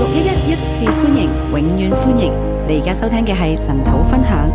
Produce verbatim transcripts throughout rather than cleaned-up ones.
六一一一次歡迎，永遠歡迎！你而家收聽嘅係神土分享。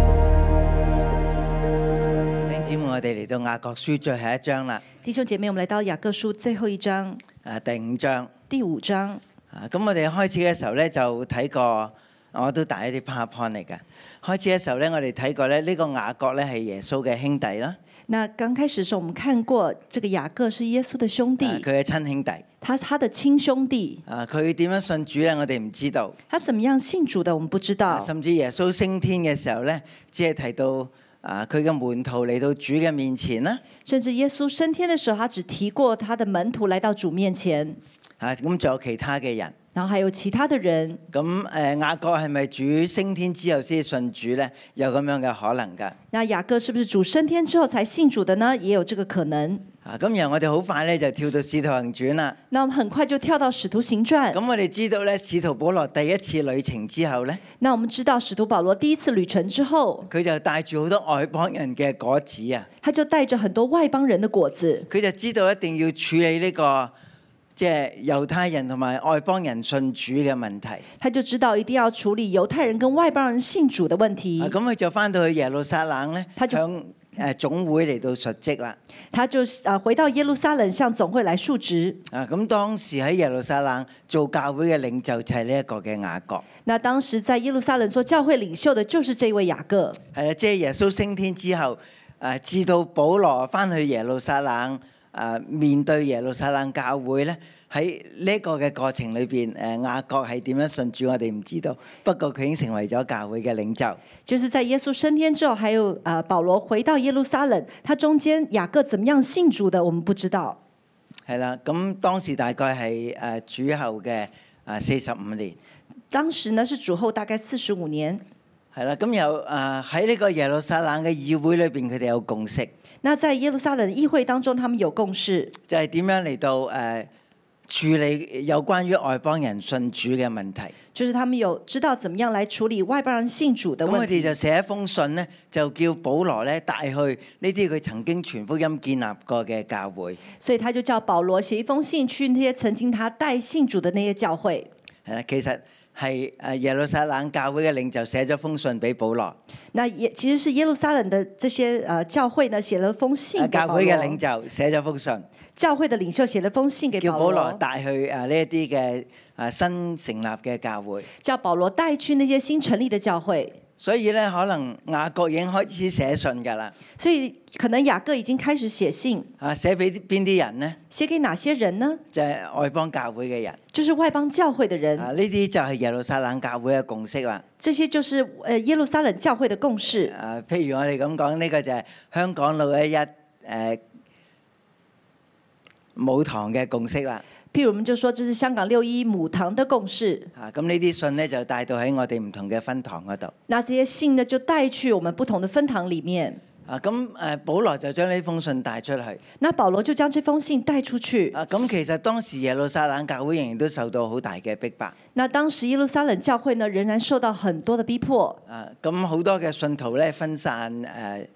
弟兄姊妹，我哋嚟到雅各書最後一章啦。 弟兄姐妹，我們來到雅各書最後一章， 誒，第五章。 第五章。 啊，咁我哋開始嘅時候咧，就睇過，我都帶一啲 PowerPoint 嚟嘅。開始嘅時候咧，我哋睇過咧，呢個雅各咧係耶穌嘅兄弟啦。 那剛開始嘅時候，我們看過這個雅各是耶穌的兄弟， 佢嘅親兄弟。 他是他的親兄弟。 啊，佢點樣信主咧？我哋唔知道。 他怎麼樣信主的？我們不知道。 甚至耶穌升天嘅時候咧，只係提到啊，佢嘅門徒嚟到主嘅面前啦。 甚至耶穌升天嘅時候，他只提過他的門徒來到主面前。 啊，咁仲有其他嘅人。 然後還有其他的人。 咁誒，雅各係咪主升天之後先信主咧？有咁樣嘅可能㗎。 那雅各是不是主升天之後才信主的呢？也有這個可能。 啊，咁然後我哋好快咧就跳到《使徒行傳》啦。 那我們很快就跳到《使徒行傳》。 咁我哋知道咧，使徒保羅第一次旅程之後咧， 那我們知道使徒保羅第一次旅程之後， 佢就帶住好多外邦人嘅果子啊。 他就帶着很多外邦人的果子。 佢就知道一定要處理呢個即係猶太人同埋外邦人信主嘅問題。 他就知道一定要處理猶太人跟外邦人信主的問題。 咁佢就翻到去耶路撒冷咧， 他就向誒總會嚟到述職啦。 他就啊回到耶路撒冷向總會來述職。 啊，咁當時喺耶路撒冷做教會嘅領袖就係呢一個嘅雅各。 那當時在耶路撒冷做教會領袖的，就是這位雅各。 係啦，即係耶穌升天之後，誒至到保羅翻去耶路撒冷，誒面對耶路撒冷教會咧。喺呢個嘅過程裏邊，誒雅各係點樣信主，我哋唔知道。不過佢已經成為咗教會嘅領袖。 就是在耶穌升天之後，還有啊保羅回到耶路撒冷，他中間雅各怎麼樣信主的，我們不知道。 係啦，咁當時大概係誒主後嘅誒四十五年。 當時呢是主後大概四十五年。 係啦，咁有誒喺呢個耶路撒冷嘅議會裏邊，佢哋有共識。 那在耶路撒冷議會當中，他們有共識， 就係點樣嚟到誒，呃處理有關於外邦人信主嘅問題， 就是他們有知道怎麼樣來處理外邦人信主的問題。 咁佢哋就寫一封信呢，就叫保羅咧帶去呢啲佢曾經傳福音建立過嘅教會。 所以他就叫保羅寫一封信去那些曾經他帶信主的那些教會。 係啦，其實係誒耶路撒冷教會嘅領袖寫咗封信俾保羅。 那也其實是耶路撒冷的這些誒教會呢寫了封信給保羅。 教會嘅領袖寫咗封信。 教會的領袖寫了封信給保羅， 叫保羅帶去誒呢一啲嘅誒新成立嘅教會， 叫保羅帶去那些新成立的教會。 所以咧，可能雅各已經開始寫信㗎啦。 所以可能雅各已經開始寫信。 啊，寫俾邊啲人呢？ 寫給哪些人呢？ 就係外邦教會嘅人， 就是外邦教會的人。 啊，呢啲就係耶路撒冷教會嘅共識啦。 這些就是誒耶路撒冷教會的共識。 啊，譬如我哋咁講，呢個就係香港六一一誒。母堂嘅共識啦， 譬如我們就說這是香港六一母堂的共識。 啊，咁呢啲信呢，就帶到喺我哋唔同嘅分堂嗰度。 那這些信呢就帶去我們不同的分堂裡面。 啊，咁誒，保羅就將呢封信帶出去。 那保羅就將這封信帶出去。 啊，咁其實當時耶路撒冷教會仍然都受到好大嘅逼迫。 那當時耶路撒冷教會呢仍然受到很多的逼迫。 啊，咁好多嘅信徒咧分散誒、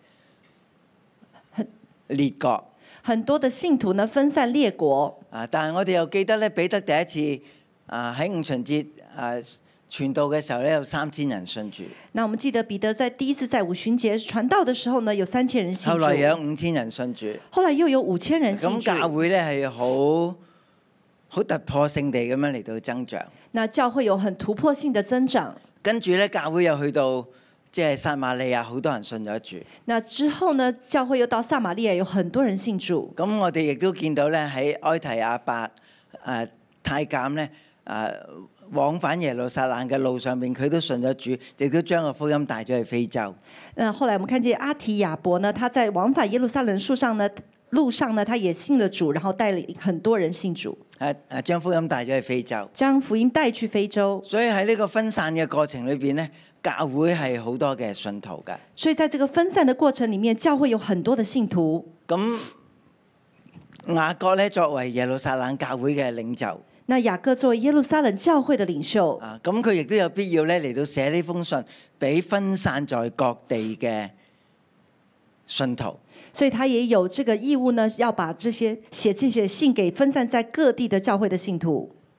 呃、列國。 很多的信徒呢分散列國啊！但係我哋又記得咧，彼得第一次啊喺五旬節啊傳道嘅時候咧，有三千人信主。 那我們記得彼得在第一次在五旬節傳道嘅時候呢，有三千人信主。 後來有五千人信主。 後來又有五千人信主。 咁教會咧係好好突破性地咁樣嚟到增長。 那教會有很突破性的增長。跟住咧，教會又去到。即係撒瑪利亞，好多人信咗主。 那之後呢，教會又到撒瑪利亞，有很多人信主。 咁我哋亦都見到咧，喺埃提亞伯誒太監咧誒往返耶路撒冷嘅路上面，佢都信咗主，亦都將個福音帶咗去非洲。 那後來我們看見阿提亞伯呢，他在往返耶路撒冷路上呢，路上呢，他也信了主，然後帶了很多人信主。 誒誒，將福音帶咗去非洲。 將福音帶去非洲。 所以喺呢個分散嘅過程裏邊咧。教會係好多嘅信徒㗎， 所以在這個分散的過程裡面，教會有很多的信徒。 咁雅各咧作為耶路撒冷教會嘅領袖， 那雅各作為耶路撒冷教會的領袖， 啊，咁佢亦都有必要咧嚟到寫呢封信俾分散在各地嘅信徒。 所以他也有這個義務呢，要把這些寫這些信給分散在各地的教會的信徒。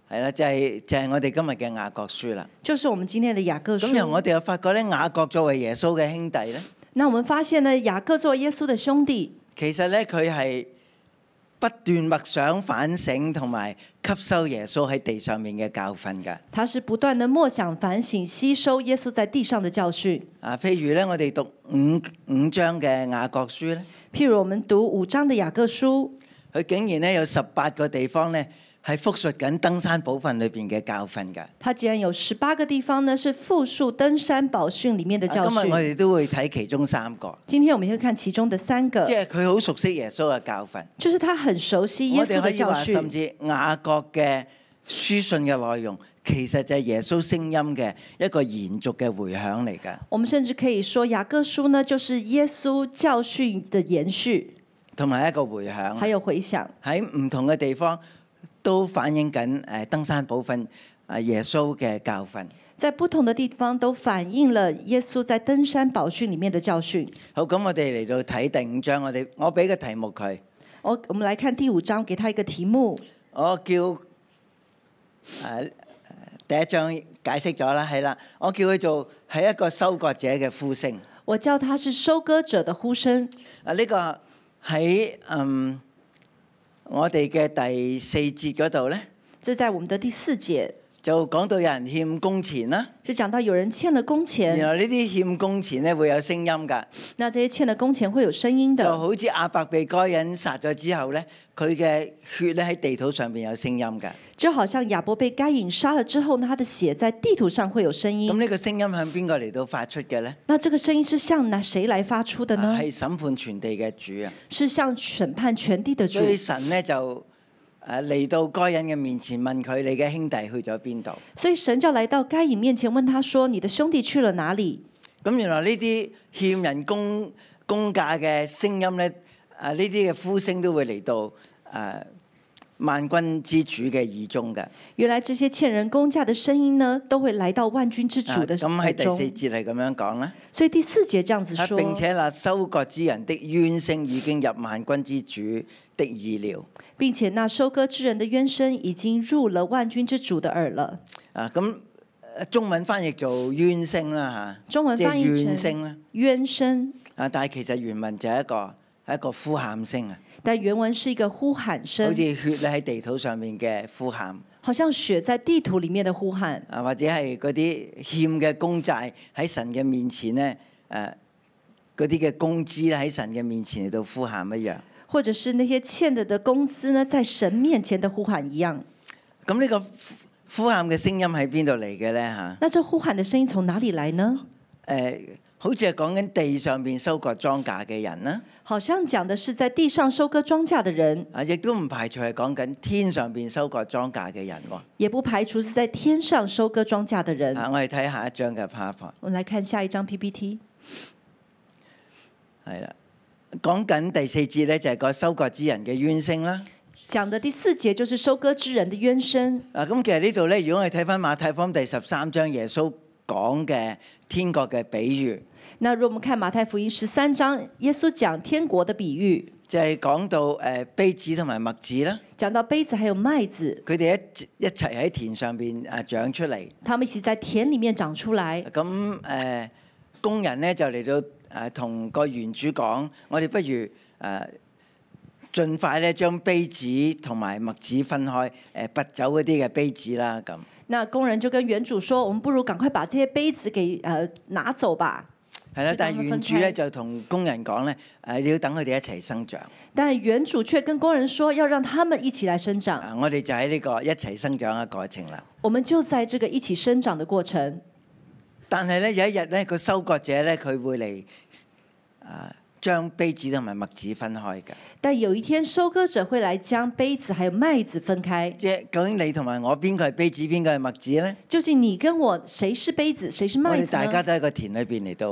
係啦，就係、就係、我哋今日嘅雅各書啦。 就是我們今天的雅各咁然後我書。 哋又發覺咧，雅各作為耶穌嘅兄弟咧， 那我們發現呢，雅各作為耶穌的兄弟， 其實咧佢係不斷默想、反省同埋吸收耶穌喺地上面嘅教訓㗎。 他是不斷的默想、反省、吸收耶穌在地上的教訓。 啊，譬如咧，我哋讀五五章嘅雅各書咧， 譬如我們讀五章的雅各書， 佢竟然咧有十八個地方咧係複述緊登山寶訓裏邊嘅教訓㗎。 他竟然有十八個地方呢，是複述登山寶訓裡面的教啊今日我訓。 哋都會睇其中三個， 今天我們會看其中的三個即，係佢好熟悉耶穌嘅教訓。 就是他很熟悉耶我哋可穌的教以話，甚訓。 至雅各嘅書信嘅內容，其實就係耶穌聲音嘅一個延續嘅回響嚟㗎， 我們甚至可以說，雅各書呢，就是耶穌教訓的延續， 同埋一個回響， 還有回響。 喺唔同嘅地方都反映緊誒登山寶訓誒耶穌嘅教訓。 在不同的地方都反映了耶穌在登山寶訓裡面的教訓。 好，咁我哋嚟到睇第五章，我哋我俾個題目佢， 我我們來看第五章，給他一個題目。 我叫誒、呃、第一章解釋咗啦，係啦，我叫佢做係一個收割者嘅呼聲。 我叫他是收割者的呼聲。 啊，呢個喺嗯我哋嘅第四節嗰度咧， 這在我們的第四節就講到有人欠工錢啦。 就講到有人欠了工錢， 原來呢啲欠工錢咧會有聲音㗎， 那這些欠了工錢會有聲音就的， 好似亞伯被該隱殺咗之後咧，佢嘅血咧喺地土上邊有聲音㗎。 就好像亞伯被該隱殺了之後呢，他的血在地圖上會有聲咁音。 呢個聲音向邊個嚟到發出嘅咧？ 那這個聲音是向哪誰來發出的呢？ 係審判全地嘅主啊！ 是向審判全地的主所。以神咧就誒嚟到該隱嘅面前問佢：你嘅兄弟去咗邊度？ 所以神就來到該隱面前問他說：你的兄弟去了哪裡？ 咁原來呢啲欠人工工價嘅聲音咧，啊呢啲嘅呼聲都會嚟到誒、啊、萬軍之主嘅耳中嘅。 原來這些欠人工價的聲音呢，都會來到萬軍之主的咁喺、 耳中。 第四節係咁樣講啦。 所以第四節這樣子啊說， 並且那收割之人的冤聲已經入萬軍之主的耳了。 並且那收割之人的冤聲已經入了萬軍之主的耳了。 啊咁中文翻譯做冤聲啦嚇， 中文翻譯成即係怨聲啦。 冤聲， 啊，但係其實原文就係一個係一個呼喊聲啊， 但原文是一個呼喊好聲似，血咧喺地土上面嘅呼喊。 好像血在地圖裡面的呼喊， 啊，或者係嗰啲欠嘅公債喺神嘅面前咧，誒嗰啲嘅工資咧喺神嘅面前嚟到呼喊一樣。 或者是那些欠的的工資呢，在神面前的呼喊一樣。 咁呢個呼喊嘅聲音喺邊度嚟嘅咧嚇？ 那這呼喊的聲音從哪裡來呢？ 誒，好似係講緊地上邊收割莊稼嘅人啦。 好像講的是在地上收割莊稼的人， 啊，亦都唔排除係講緊天上邊收割莊稼嘅人喎。 也不排除是在天上收割莊稼的人。 啊，我哋睇下一張嘅 PowerPoint。 我們來看下一張 P P T。 係啦，講緊第四節咧，就係個收割之人嘅冤聲啦。 講的第四節就是收割之人的冤聲。 啊，咁其實呢度咧，如果我哋睇翻馬太福音第十三章，耶穌講嘅天國嘅比喻， 那如果我們看馬太福音十三章，耶穌講天國的比喻， 就係講到誒稗子同埋麥子啦， 講到稗子還有麥子， 佢哋一一齊喺田上邊誒長出嚟。 他們一起在田裡面長出來。 咁誒工人咧就嚟到誒同個園主講：我哋不如誒盡快咧將稗子同埋麥子分開，誒拔走嗰啲嘅稗子啦。咁那工人就跟園主說：我們不如趕快把這些稗子給誒拿走吧。 係啦， 就但係園將佢分開主咧就同工人講咧：誒你要等佢哋一齊生長。 但園主卻跟工人說，要讓他們一起來生長。 啊，我哋就喺呢個一齊生長嘅過程啦。 我們就在這個一起生長的過程。 但係咧有一日咧，個收割者咧佢會嚟啊將稗子同埋麥子分開嘅。 但有一天收割者會來將稗子還有麥子分開。 即係究竟你同埋我邊個係稗子，邊個係麥子咧？ 究竟你跟我誰是稗子，誰是我哋麥子呢？ 大家都喺個田裏邊嚟到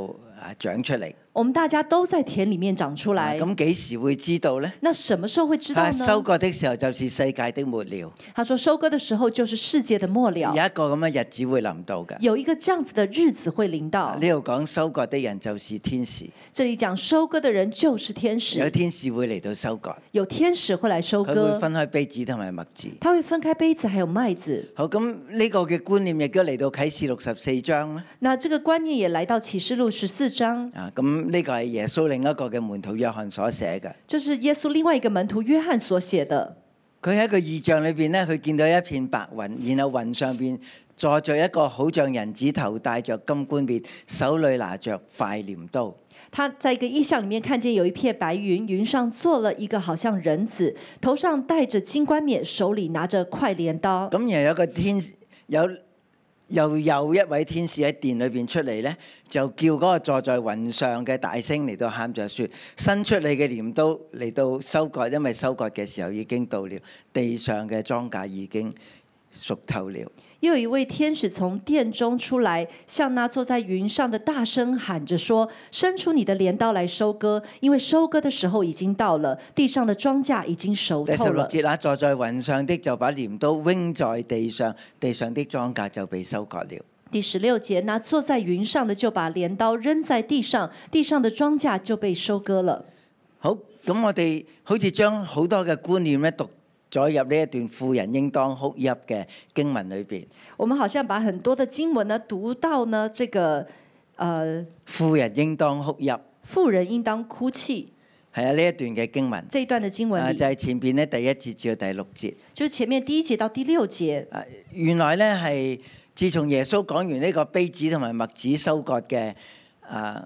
啊長出嚟。 我們大家都在田裡面長出來。 咁幾時會知道呢？ 那什麼時候會知道呢？ 收割的時候就是世界的末了。 他說收割的時候就是世界的末了。 有一個咁嘅日子會臨到嘅。 有一個這樣子的日子會臨到。 呢度講收割的人就是天使。 這裡講收割的人就是天使。 有天使會嚟到收割。 有天使會來收割。 佢會分開稗子同埋麥子。 他會分開稗子還有麥子。 好，咁呢個嘅觀念亦都嚟到啟示錄十四章啦。 那這個觀念也來到啟示錄十四章。 啊，咁呢個係耶穌另一個嘅門徒約翰所寫嘅。 這是耶穌另外一個門徒約翰所寫的。佢喺一個異象裏邊呢，佢見到一片白雲，然後雲上邊坐着一個好像人子頭，戴着金冠冕，手裏拿着快鐮刀。 他在一個異象裡面看見有一片白雲，雲上坐了一個好像人子，頭上戴着金冠冕，手裡拿着快鐮刀。 咁然後有個天有。又有一位天使喺殿裏邊出嚟咧，就叫嗰個坐在雲上嘅大聲嚟到喊着說：伸出你嘅鐮刀嚟到收割，因為收割嘅時候已經到了，地上嘅莊稼已經熟透了。 又有一位天使從殿中出來，向那坐在雲上的大聲喊着說：伸出你的鐮刀來收割，因為收割的時候已經到了，地上的莊稼已經熟透了。 第十六節，那坐在雲上的就把鐮刀扔在地上，地上的莊稼就被收割了。 第十六節，那坐在雲上的就把鐮刀扔在地上，地上的莊稼就被收割了。 好，咁我哋好似將好多嘅觀念咧讀咗入呢一段婦人應當哭泣嘅經文裏邊。 我們好像把很多的經文呢讀到呢，這個，呃， 婦人應當哭泣。 婦人應當哭泣。 係啊，呢一段嘅經文。 這一段嘅經文。啊， 就係、是、前邊呢第一節至到第六節。 就是前面第一節到第六節。 啊，原來呢係自從耶穌講完呢個稗子同埋麥子收割嘅啊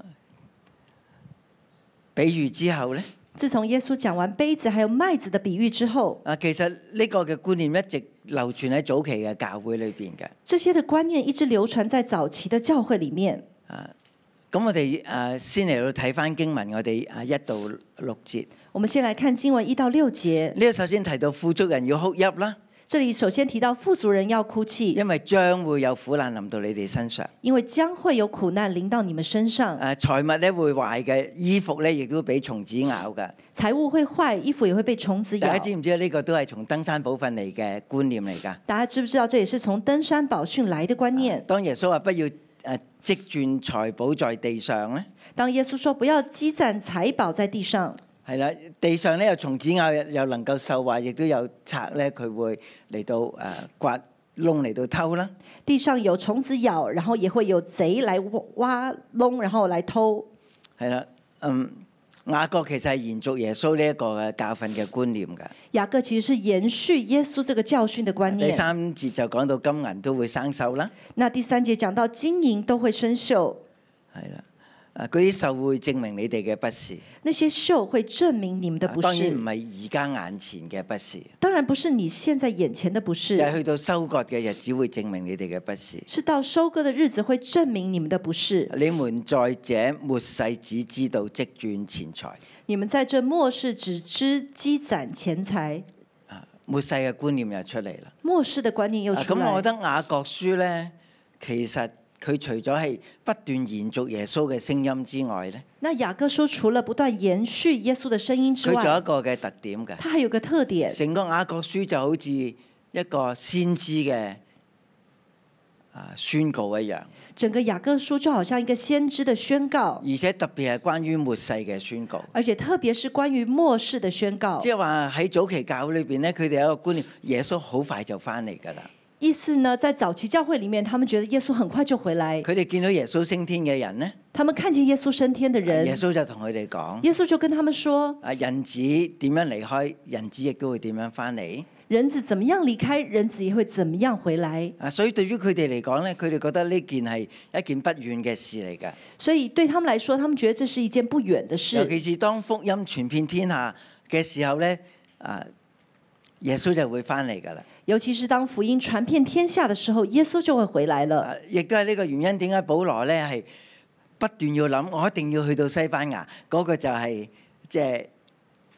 比喻之後呢。 自從耶穌講完稗子還有麥子的比喻之後， 啊，其實呢個嘅觀念一直流傳喺早期嘅教會裏邊嘅。 這些嘅觀念一直流傳在早期嘅教會裡面。 啊，咁我哋誒先嚟到睇返經文，我哋啊一到六節。 我們先來看經文一到六節。 呢個首先提到富足人要哭泣啦。 這裡首先提到富足人要哭泣， 因為將會有苦難臨到你哋身上。 因為將會有苦難臨到你們身上。 誒，財物咧會壞嘅，衣服咧亦都俾蟲子咬嘅。 財物會壞，衣服也會被蟲子咬。 大家知唔知呢個都係從登山寶訓嚟嘅觀念嚟㗎？ 大家知唔知道這也是從登山寶訓來的觀念？ 當耶穌話不要誒積攢財寶在地上咧， 當耶穌說不要積攢財寶在地上。 係啦，地上咧有蟲子咬，又能夠受壞，亦都有賊咧，佢會嚟到誒刮窿嚟到偷啦。 地上有蟲子咬，然後也會有賊來挖窿，然後來偷。係啦，嗯，雅各其實係延續耶穌呢一個嘅教訓嘅觀念㗎。 雅各其實是延續耶穌這個教訓的觀念。 第三節就講到金銀都會生鏽啦。 那第三節講到金銀都會生鏽。係啦。啊！嗰啲鏽會證明你哋嘅不是， 那些鏽會證明你們的不是。 當然唔係而家眼前嘅不是， 當然不是你現在眼前的不是。 就係去到收割嘅日子會證明你哋嘅不是。 是到收割的日子會證明你們的不是。 你們在這末世只知道積攢錢財。 你們在這末世只知積攢錢財。 啊！末世嘅觀念又出嚟啦。 末世嘅觀念又出嚟。 咁我覺得雅各書咧，其實。佢除咗係不斷延續耶穌嘅聲音之外咧， 那雅各書除了不斷延續耶穌嘅聲音之外， 佢仲有一個嘅特點嘅。 他還有個特點， 成個雅各書就好似一個先知嘅啊宣告一樣。 整個雅各書就好像一個先知嘅宣告， 而且特別係關於末世嘅宣告。 而且特別是關於末世嘅宣告。 即係話喺早期教會裏邊咧，佢哋有一個觀念，耶穌好快就翻嚟㗎啦。 意思呢，在早期教會裡面，他們覺得耶穌很快就回來。 佢哋見到耶穌升天嘅人呢， 他們看見耶穌升天的人， 耶穌就同佢哋講， 耶穌就跟他們說： 啊，人子點樣離開，人子亦都會點樣翻嚟。 人子怎麼樣離開，人子也會怎麼樣回來。 啊，所以對於佢哋嚟講咧，佢哋覺得呢件係一件不遠嘅事嚟㗎。 所以對他們來說，他們覺得這是一件不遠的事。 尤其是當福音傳遍天下嘅時候咧，啊，耶穌就會翻嚟㗎啦。 尤其是當福音傳遍天下的時候，耶穌就會回來了。 亦都係呢個原因，點解保羅咧係不斷要諗，我一定要去到西班牙，嗰、那個就係即係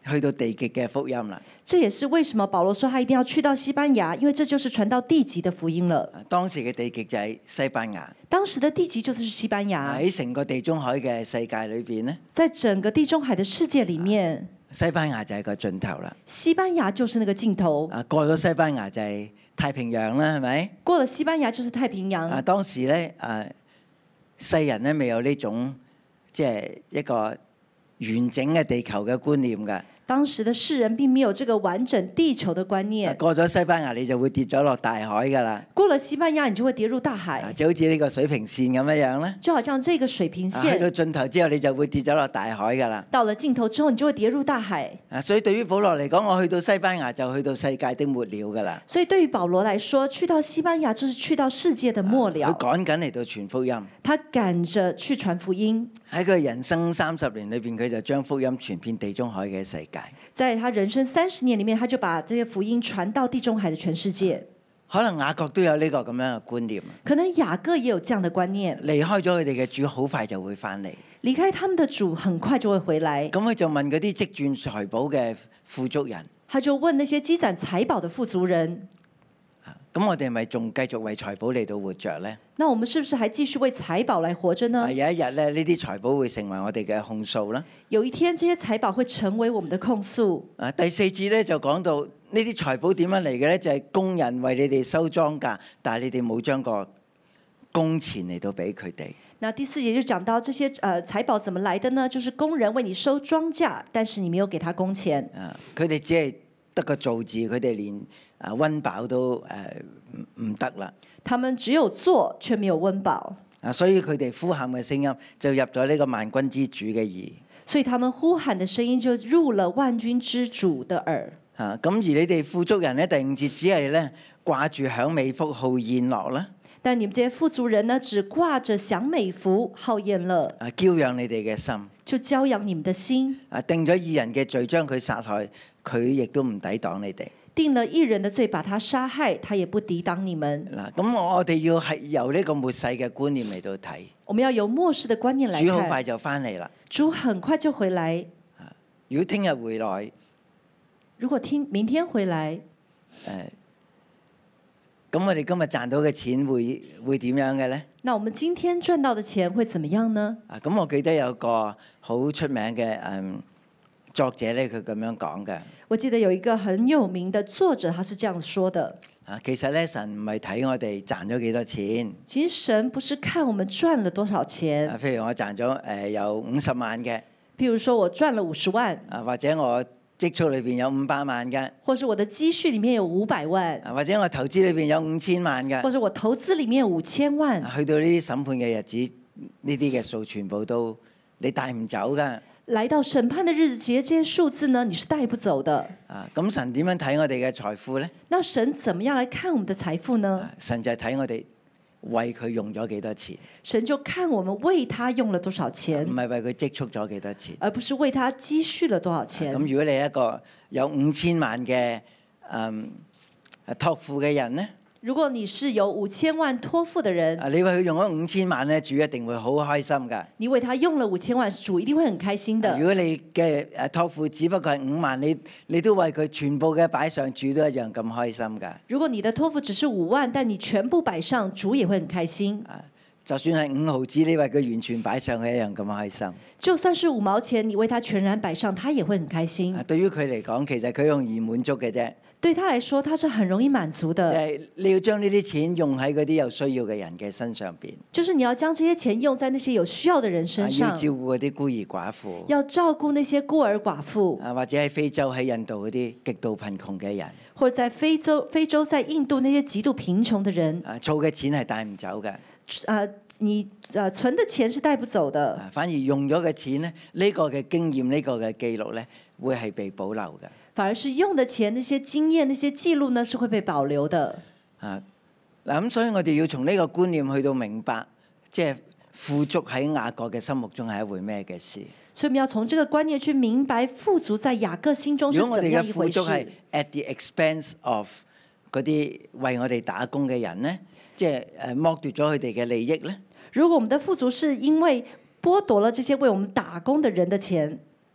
去到地極嘅福音啦。 這也是為什麼保羅說他一定要去到西班牙，因為這就是傳到地極的福音了。 當時嘅地極就係西班牙， 當時的地極就是西班牙。 喺成個地中海嘅世界裏邊呢， 在整個地中海的世界裡面， 西班牙就係個盡頭啦。 西班牙就是那個盡頭。 啊，過咗西班牙就係太平洋啦，係咪？ 過了西班牙就是太平洋。 啊，當時咧，啊，世人咧未有呢種即係一個完整嘅地球嘅觀念㗎。 當時的世人並沒有這個完整地球的觀念。 過咗西班牙你就會跌咗落大海㗎啦。 過了西班牙你就會跌入大海。 就好似呢個水平線咁樣樣咧。 就好像這個水平線。 去到盡頭之後你就會跌咗落大海㗎啦。 到了盡頭之後你就會跌入大海。 啊，所以對於保羅嚟講，我去到西班牙就去到世界的末了㗎啦。 所以對於保羅來說，去到西班牙就是去到世界的末了。 佢趕緊嚟到傳福音。 他趕着去傳福音。 喺佢人生三十年裏邊，佢就將福音傳遍地中海嘅世界。 在他人生三十年裏面，他就把這些福音傳到地中海的全世界。 可能雅各都有呢個咁樣嘅觀念。 可能雅各也有這樣的觀念。 離開咗佢哋嘅主，好快就會翻嚟。 離開他們的主，很快就會回來。 咁佢就問嗰啲積攢財寶嘅富足人。 他就問那些積攢財寶的富足人。 咁我哋咪仲繼續為財寶嚟到活着呢？ 那我們是不是還繼續為財寶來活着呢？ 有一日咧，呢啲財寶會成為我哋嘅控訴啦。 有一天，這些財寶會成為我們的控訴。 啊，第四節咧就講到呢啲財寶點樣嚟嘅咧，就係工人為你哋收莊稼，但係你哋冇將個工錢嚟到俾佢哋。 那第四節就講到這些誒財寶怎麼來的呢？就是工人為你收莊稼，但是你沒有給他工錢。 啊，佢哋只係得個做字，佢哋連啊溫飽都誒唔唔得啦。 他們只有做，卻沒有溫飽。 啊，所以佢哋呼喊嘅聲音就入咗呢個萬軍之主嘅耳。 所以他們呼喊的聲音就入了萬軍之主的耳。 啊，咁而你哋富足人咧，第五節只係咧掛住享美福好宴樂啦。 但你們這些富足人呢，只掛着享美福好宴樂。 啊，嬌養你哋嘅心。 就嬌養你們的心。 啊，定咗義人嘅罪，將佢殺害，佢亦都唔抵擋你哋。 定了義人的罪，把他殺害，他也不抵擋你們。 嗱，咁我哋要係由呢個末世嘅觀念嚟到睇。 我們要由末世的觀念來看。 主好快就翻嚟啦。 主很快就回來。 如果聽日回來， 如果聽明天回來， 誒，咁我哋今日賺到嘅錢會會點樣嘅咧？ 那我們今天賺到的錢會怎麼樣呢？ 啊，咁我記得有個好出名嘅誒作者咧，佢咁樣講嘅。 我記得有一個很有名的作者，他是這樣說的。 啊，其實咧，神唔係睇我哋賺咗幾多錢。 其實神不是看我們賺了多少錢。 啊，譬如我賺咗誒有五十萬嘅。 譬如說我賺了五十萬。 啊，或者我積蓄裏邊有五百萬嘅。 或者我的積蓄裡面有五百萬。 啊，或者我投資裏邊有五千萬嘅。 或者我投資裡面有五千萬。 去到呢啲審判嘅日子，呢啲嘅數全部都你帶唔走㗎。 來到審判的日子，這些數字呢，你是帶不走的。 啊，咁神點樣睇我哋嘅財富呢？ 那神怎麼樣來看我們的財富呢？ 神就係睇我哋為佢用咗幾多錢。 神就看我們為他用了多少錢， 唔係為佢積蓄咗幾多錢， 而不是為他積蓄了多少錢。 咁如果你係一個有五千萬嘅嗯託付嘅人呢？ 如果你是有五千萬託付的人， 啊，你為佢用咗五千萬咧，主一定會好開心噶。 你為他用了五千萬，主一定會很開心的。 如果你嘅誒託付只不過係五萬，你你都為佢全部嘅擺上，主都一樣咁開心噶。 如果你的託付只是五萬，但你全部擺上，主也會很開心。 啊，就算係五毫子，你為佢完全擺上，佢一樣咁開心。 就算是五毛錢，你為他全然擺上，他也會很開心。 啊，對於佢嚟講，其實佢容易滿足嘅啫。 對他來說，他是很容易滿足的。 就係你要將呢啲錢用喺嗰啲有需要嘅人嘅身上邊。 就是你要將這些錢用在那些有需要的人身上。 要照顧嗰啲孤兒寡婦。 要照顧那些孤兒寡婦。 啊，或者喺非洲、喺印度嗰啲極度貧窮嘅人。 或者在非洲、非洲在印度那些極度貧窮的人。 啊，儲嘅錢係帶唔走嘅。 啊，你啊存的錢是帶不走的。 反而用咗嘅錢咧，呢個嘅經驗、呢個嘅記錄咧，會係被保留嘅。 反而是用的錢，那些經驗、那些記錄呢，是會被保留的。 啊，嗱咁，所以我哋要從呢個觀念去到明白，即係富足喺雅各嘅心目中係一回咩嘅事。 所以我們要從這個觀念去明白，富足在雅各心中是怎麼樣一回事。 如果我哋嘅富足係 at the expense of 嗰啲為我哋打工嘅人咧，即係誒剝奪咗佢哋嘅利益咧。 如果我們的富足是因為剝奪了這些為我們打工的人的錢。 啊，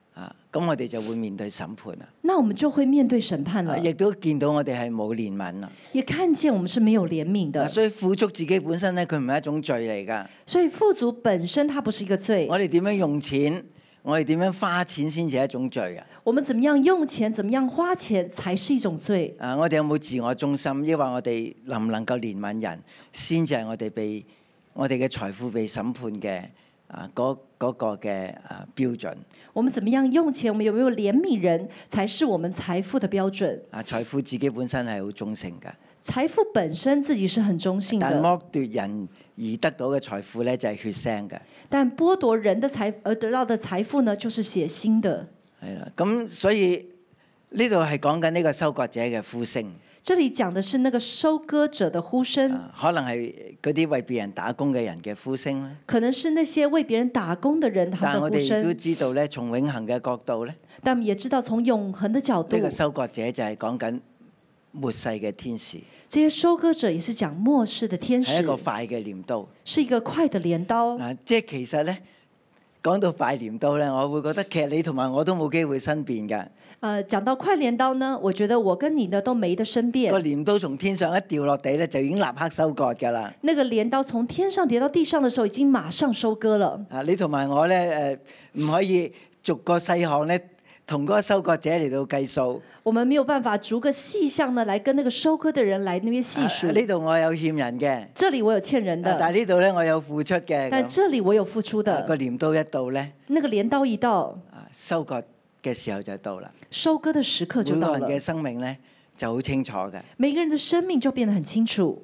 咁我哋就會面對審判啦。 那我們就會面對審判了。 亦都見到我哋係冇憐憫啦。 也看見我們是沒有憐憫的。 所以富足自己本身咧，佢唔係一種罪嚟㗎。 所以富足本身它不是一個罪。 我哋點樣用錢，我哋點樣花錢先至係一種罪啊！ 我們怎麼樣用錢，怎麼樣花錢才是一種罪？ 啊，我哋有冇自我中心？抑或我哋能唔能夠憐憫人，先至係我哋被我哋嘅財富被審判嘅啊嗰嗰個嘅啊標準？ 我們怎麼樣用錢？我們有沒有憐憫人，才是我們財富的標準？ 啊，財富自己本身係好中性㗎。 財富本身自己是很中性的。 但剝奪人而得到嘅財富咧，就係血腥嘅。 但剝奪人的財而得到的財富呢，就是血腥的。 係啦，咁所以呢度係講緊呢個收割者嘅呼聲。 這裡講的是那個收割者的呼聲， 啊、可能係嗰啲為別人打工嘅人嘅呼聲啦。 可能是那些為別人打工的人，他們的呼聲。 但我哋都知道咧，從永恆嘅角度咧， 但我們也知道從永恆的角度， 呢、這個收割者就係講緊末世嘅天使。 這些收割者也是講末世的天使， 係一個快嘅鐮刀， 是一個快的鐮刀。 嗱、啊，即係其實咧，講到快鐮刀咧，我會覺得其實你同埋我都冇機會申辯㗎。 呃，講到快鐮刀呢，我覺得我跟你呢都沒得申辯。 個鐮刀從天上一掉落地咧，就已經立刻收割㗎啦。 那個鐮刀從天上跌到地上的時候，已經馬上收割了。 啊，你同埋我咧，誒唔可以逐個細項咧，同嗰個收割者嚟到計數。 我們沒有辦法逐個細項呢，來跟那個收割的人來那邊細數。 呢度、啊、我有欠人嘅， 這裡我有欠人的， 啊、但係呢度咧我有付出嘅。 但這裡我有付出的。 個鐮刀一到咧， 那個鐮刀一到， 啊，收割嘅時候就到啦。 收割的時刻就到了。 每個人嘅生命咧就好清楚嘅。 每個人的生命就變得很清楚。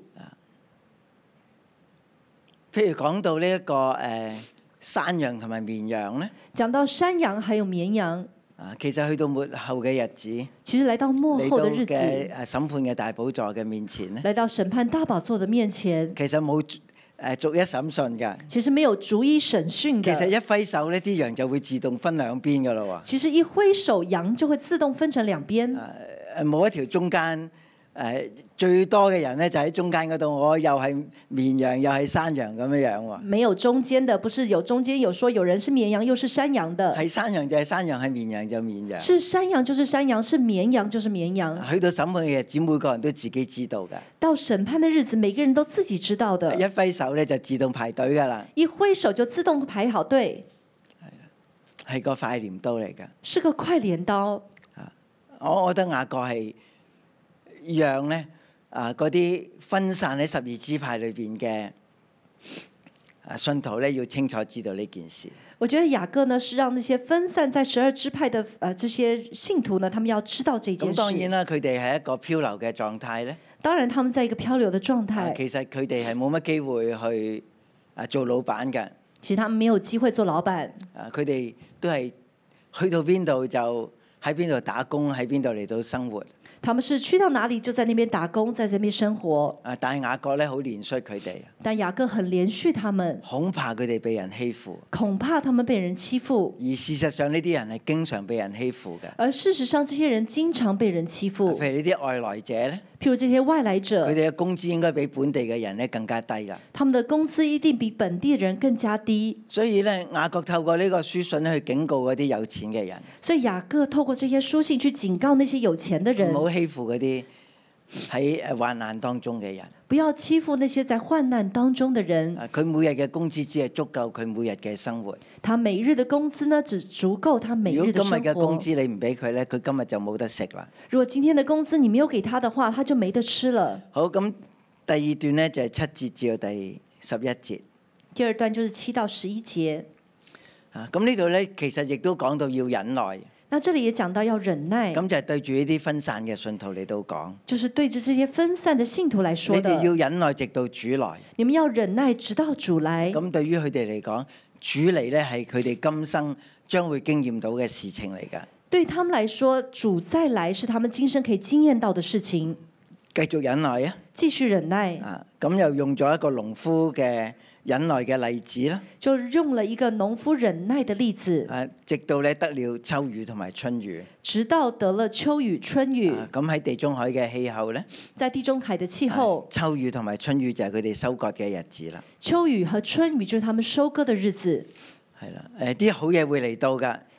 譬如講到呢、這、一個誒、呃、山羊同埋綿羊咧， 講到山羊還有綿羊， 啊，其實去到末後嘅日子， 其實來到末後的日子， 嚟到嘅誒審判嘅大寶座嘅面前咧， 來到審判大寶座的面前， 其實冇誒逐一審訊㗎。 其實沒有逐一審訊的。 其實一揮手呢啲羊就會自動分兩邊㗎咯喎。 其實一揮手，羊就會自動分成兩邊。 誒誒，冇一條中間。誒最多嘅人咧就喺中間嗰度，我又係綿羊又係山羊咁樣樣喎。 沒有中間的，不是有中間有說有人是綿羊又是山羊的。 係山羊就係山羊，係綿羊就綿羊。 是山羊就是山羊，是綿羊就是綿羊。 去到審判嘅日子，每個人都自己知道㗎。 到審判的日子，每個人都自己知道的。 一揮手咧就自動排隊㗎啦。 一揮手就自動排好隊。 係個快鐮刀嚟㗎。 是個快鐮刀。 啊，我覺得雅各係。讓咧啊嗰啲分散喺十二支派裏邊嘅啊信徒咧，要清楚知道呢件事。 我覺得雅各呢，是讓那些分散在十二支派的呃這些信徒呢，他們要知道這件事。 咁當然啦，佢哋係一個漂流嘅狀態咧。 當然，他們在一個漂流的狀態。 啊、其實佢哋係冇乜機會去啊做老闆嘅。 其實他們沒有機會做老闆。 啊，佢哋都係去到邊度就喺邊度打工，喺邊度嚟到生活。 他們是去到哪裡就在那邊打工，在這邊生活。 啊，但係雅各咧好憐恤佢哋。 但雅各很憐恤他們， 恐怕佢哋被人欺負。 恐怕他們被人欺負。 而事實上呢啲人係經常被人欺負嘅。 而事實上，這些人經常被人欺負。 譬如呢啲外來者咧， 譬如這些外來者， 佢哋嘅工資應該比本地嘅人咧更加低啦。 他們的工資一定比本地人更加低。 所以咧，雅各透過呢個書信咧去警告嗰啲有錢嘅人。 所以雅各透過這些書信去警告那些有錢的人， 唔好欺負嗰啲喺誒患難當中嘅人。 不要欺負那些在患難當中的人。 佢每日嘅工資只係足夠佢每日嘅生活。 他每日的工資呢，只足夠他每日的生活。 如果今日嘅工資你唔俾佢咧，佢今日就冇得食啦。 如果今天的工資你沒有給他的話，他就沒得吃了。 好，咁第二段呢，就係七節至到第十一節。 第二段就是七到十一節。 啊，咁呢度咧其實亦都講到要忍耐。 那這裡也講到要忍耐， 咁就係對住呢啲分散嘅信徒嚟到講， 就是對着這些分散的信徒來說的。 你哋要忍耐直到主來。 你們要忍耐直到主來。 咁對於佢哋嚟講，主嚟咧係佢哋今生將會經驗到嘅事情嚟㗎。 對他們來說，主再來是他們今生可以經驗到的事情。 繼續忍耐啊！ 繼續忍耐。 啊，咁又用咗一個農夫嘅忍耐嘅例子啦， 就用了一個農夫忍耐的例子。 啊，直到咧得了秋雨同埋春雨， 直到得了秋雨春雨。 咁喺地中海嘅氣候咧， 在地中海的氣候， 啊，秋雨同埋春雨就係佢哋收割嘅日子啦。 秋雨和春雨就是他們收割的日子。 係啦，誒啲好嘢會嚟到㗎。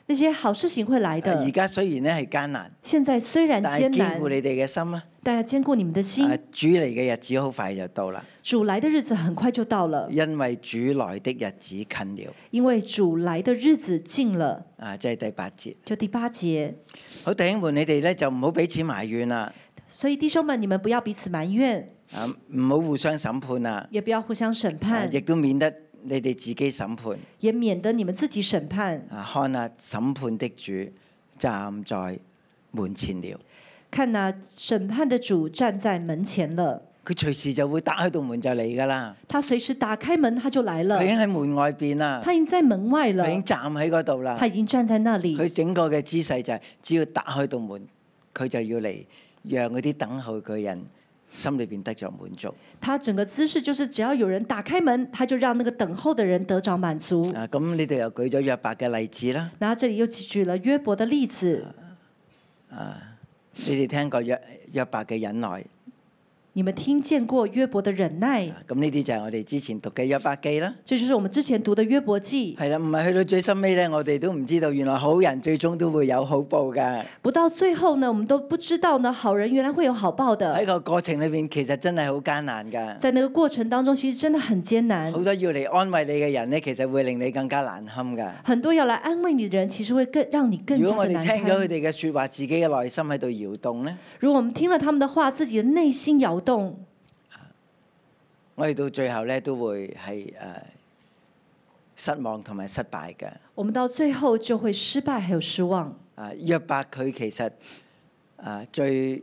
那些好事情會來的。 而家雖然咧係艱難， 現在雖然但係堅艱難， 固你哋嘅心啊！ 大家堅固你們的心。 啊，主嚟嘅日子好快就到啦， 主來的日子很快就到了， 因為主來的日子近了。 因為主來的日子近了。 啊，即係第八節。 就第八節。 好，弟兄們，你哋咧就唔好彼此埋怨啦。 所以弟兄們，你們不要彼此埋怨。 啊，唔好互相審判啊。 也不要互相審判。 亦都免得你哋自己審判。 也免得你們自己審判。 啊，看啊，審判的主站在門前了。 看啊，審判的主站在門前了。 佢隨時就會打開道門就嚟噶啦。 他隨時打開門，他就來了。 佢已經喺門外邊啦。 他已經在門外了。 佢已經站喺嗰度啦。 他已經站在那裏。 佢整個嘅姿勢就係，只要打開道門，佢就要嚟讓嗰啲等候嘅人心裏邊得着滿足。 他整個姿勢就是，只要有人打開門，他就讓那個等候的人得着滿足。 啊，咁呢度又舉咗約伯嘅例子啦。 然後這裡又舉了約伯的例子。 啊，你哋聽過約約伯嘅忍耐？ 你們聽見過約伯的忍耐？ 咁呢啲就係我哋之前讀嘅約伯記啦。 這就是我們之前讀的約伯記。 係啦，唔係去到最深尾咧，我哋都唔知道原來好人最終都會有好報噶。 不到最後呢，我們都不知道呢，好人原來會有好報的。 喺個過程裏邊，其實真係好艱難噶。 在那個過程當中，其實真的很艱難。 好多要嚟安慰你嘅人呢，其實會令你更加難堪噶。 很多要來安慰你的人，其實會更讓你更加的難堪。 如果我哋聽咗佢哋嘅說話，自己嘅內心喺度搖動呢？ 如果我們聽了他們的話，自己的內心搖動。 我哋到最後咧都會係誒失望同埋失敗嘅。 我們到最後就會失敗，還有失望。 啊，約伯佢其實啊最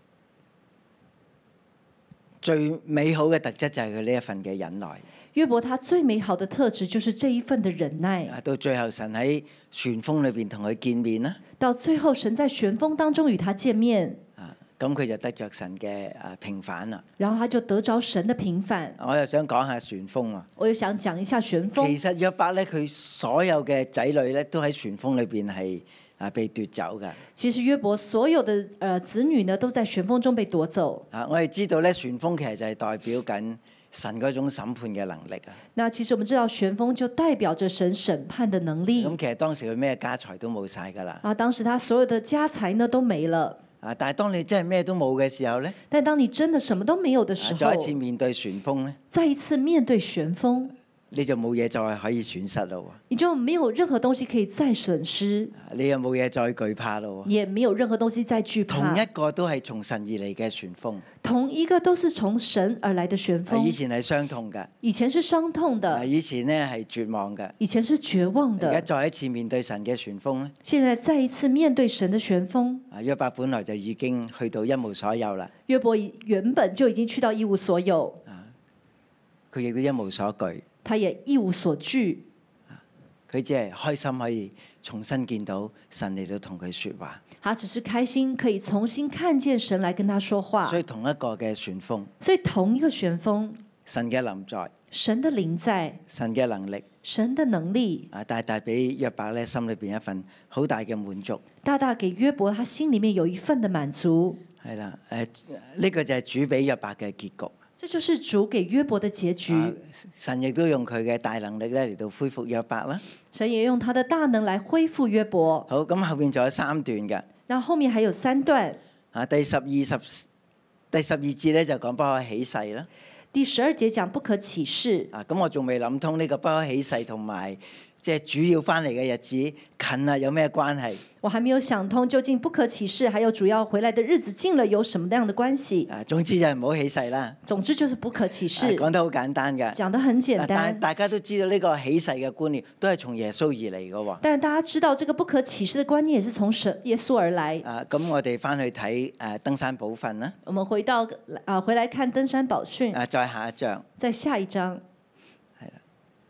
最美好嘅特質就係佢呢一份嘅忍耐。 約伯他最美好的特質就是這一份的忍耐。 啊，到最後神喺旋風裏邊同佢見面啦。 到最後神在旋風當中與他見面。 咁佢就得着神嘅啊平反啦， 然後他就得着神的平反。 我又想講下旋風啊， 我又想講一下旋風。 其實約伯咧，佢所有嘅仔女咧，都喺旋風裏邊係啊被奪走噶。 其實約伯所有的誒子女呢，都在旋風中被奪走。 啊，我哋知道咧，旋風其實就係代表緊神嗰種審判嘅能力啊。 那其實我們知道旋風就代表着神審判的能力。 咁其實當時佢咩家財都冇晒噶啦。 啊，當時他所有的家財呢都沒了。 啊！但係當你真係咩都冇嘅時候咧， 但當你真的什麼都沒有的時候， 再一次面對旋風咧， 再一次面對旋風， 你就冇嘢再可以損失咯。 你就沒有任何東西可以再損失， 你又冇嘢再懼怕咯。 也沒有任何東西再懼怕。 同一個都係從神而嚟嘅旋風， 同一個都是從神而來的旋風。 以前係傷痛嘅， 以前是傷痛的， 以前呢係絕望嘅， 以前是絕望的。 而家再一次面對神嘅旋風咧， 現在再一次面對神的旋風。 啊，約伯本來就已經去到一無所有啦。 約伯原本就已經去到一無所有， 啊，佢亦都一無所懼。 他也一無所懼。 佢只係開心可以重新見到神嚟到同佢說話。 他只是開心可以重新看見神來跟他說話。 所以同一個嘅旋風， 所以同一個旋風， 神嘅臨在， 神的臨在， 神嘅能力， 神的能力， 啊，大大俾約伯咧心裏邊一份好大嘅滿足。 大大給約伯，他心裏面有一份的滿足。 係啦，誒、呃、呢、這個就係主俾約伯嘅結局。 這就是主給約伯的結局。 啊、神亦都用佢嘅大能力咧嚟到恢復約伯啦。 神也用他的大能來恢復約伯。 好，咁後邊仲有三段嘅。 那後面還有三段。 啊，第十二十第十二節咧就講不可起誓啦。 第十二節講不可起誓。 啊，咁我仲未諗通呢個不可起誓同埋即係主要翻嚟嘅日子近啦，有咩關係？ 我還沒有想通究竟不可起誓，還有主要回來的日子近了有什麼樣的關係？ 啊，總之就係唔好起誓啦。 總之就是不可起誓。 講得好簡單嘅， 講得很簡單。 但係大家都知道呢個起誓嘅觀念都係從耶穌而嚟嘅喎。 但係大家知道這個不可起誓嘅觀念也是從神耶穌而來。 啊，咁我哋翻去睇誒登山寶訓啦。 我們回到啊，回來看登山寶訓。 啊，再下一章。 再下一章。 係啦，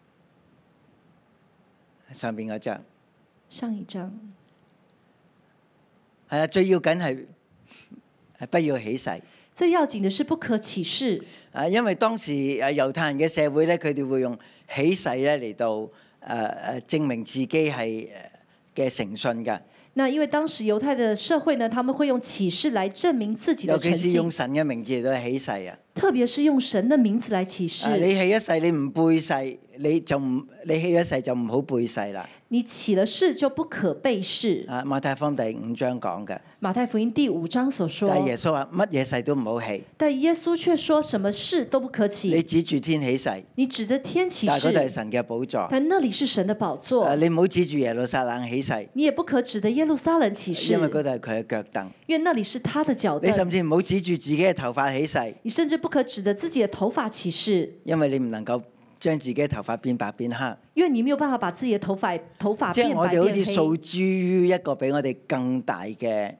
上邊嗰章。 上一章。 係啦，最要緊係不要起誓。 最要緊的是不可起誓。 啊，因為當時誒猶太人嘅社會咧，佢哋會用起誓咧嚟到誒誒證明自己係誒嘅誠信㗎。 那因為當時猶太的社會呢，他們會用起誓來證明自己的誠信。 尤其是用神嘅名字嚟到起誓啊。 特別是用神的名字來起誓。 啊，你起一誓，你唔背誓，你就唔你起一誓就唔好背誓啦。 你起了誓就不可背誓。 啊，馬太福音第五章講嘅。 馬太福音第五章所說。 但係耶穌話乜嘢誓都唔好起。 但耶穌卻說什麼誓都不可起。 你指住天起誓。 你指着天起誓。 但係嗰度係神嘅寶座。 但那裡是神的寶座。 啊，你唔好指住耶路撒冷起誓。 你也不可指着耶路撒冷起誓。 因為嗰度係佢嘅腳凳。 因為那裡是他的腳凳。 你甚至唔好指住自己嘅頭髮起誓。 你甚至不可指着自己的頭髮起誓。 因為你唔能夠將自己嘅頭髮變白變黑。 因為你沒有辦法把自己的頭髮頭髮變白變黑。 即係我哋好似訴諸於一個比我哋更大嘅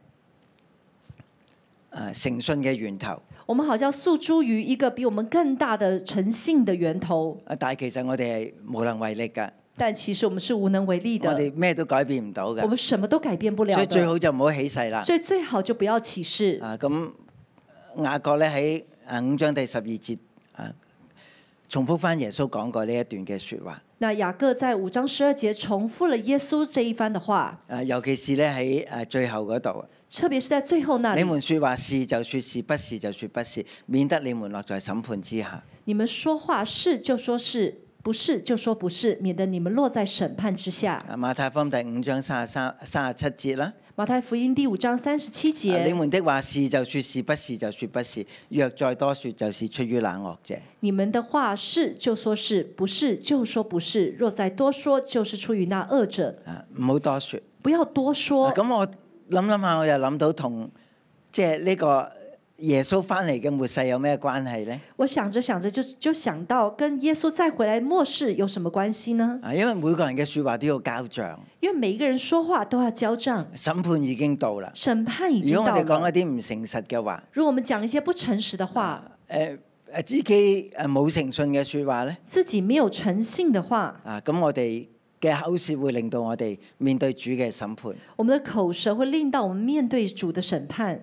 誒誠信嘅源頭。 我們好像訴諸於一個比我們更大的誠信的源頭。 啊，但係其實我哋係無能為力㗎。 但其實我們是無能為力的。 我哋咩都改變唔到㗎。 我們什麼都改變不了。 所以最好就唔好起誓啦。 所以最好就不要起誓。 啊，咁雅各咧喺誒五章第十二節啊，重複翻耶穌講過呢一段嘅説話。 那雅各在五章十二節重複了耶穌這一番的話。 誒，尤其是咧喺誒最後嗰度。 特別是在最後那裡。 你們説話是就説是，不是就説不是，免得你們落在審判之下。 你們說話是就說是，不是就說不是，免得你們落在審判之下。 馬太福音第五章三十三、三十七節啦。 馬太福音第五章三十七節。 你們的話是就説是，不是就説不是，若再多説，就是出於那惡者。 你們的話是就說是，不是就說不是，若再多說，就是出於那惡者。 啊，唔好多説。 不要多說。 咁我諗諗下，我又諗到同即係呢個耶穌翻嚟嘅末世有咩關係呢？ 我想着想着就就想到跟耶穌再回來末世有什麼關係呢？ 啊，因為每個人嘅説話都要交賬。 因為每一個人說話都要交賬。 審判已經到啦。 審判已經到了。 如果我哋講一啲唔誠實嘅話， 如果我們講一些不誠實的話， 誒誒、呃、自己誒冇誠信嘅説話咧， 自己沒有誠信的話， 啊咁我哋嘅口舌會令到我哋面對主嘅審判。 我們的口舌會令到我們面對主的審判。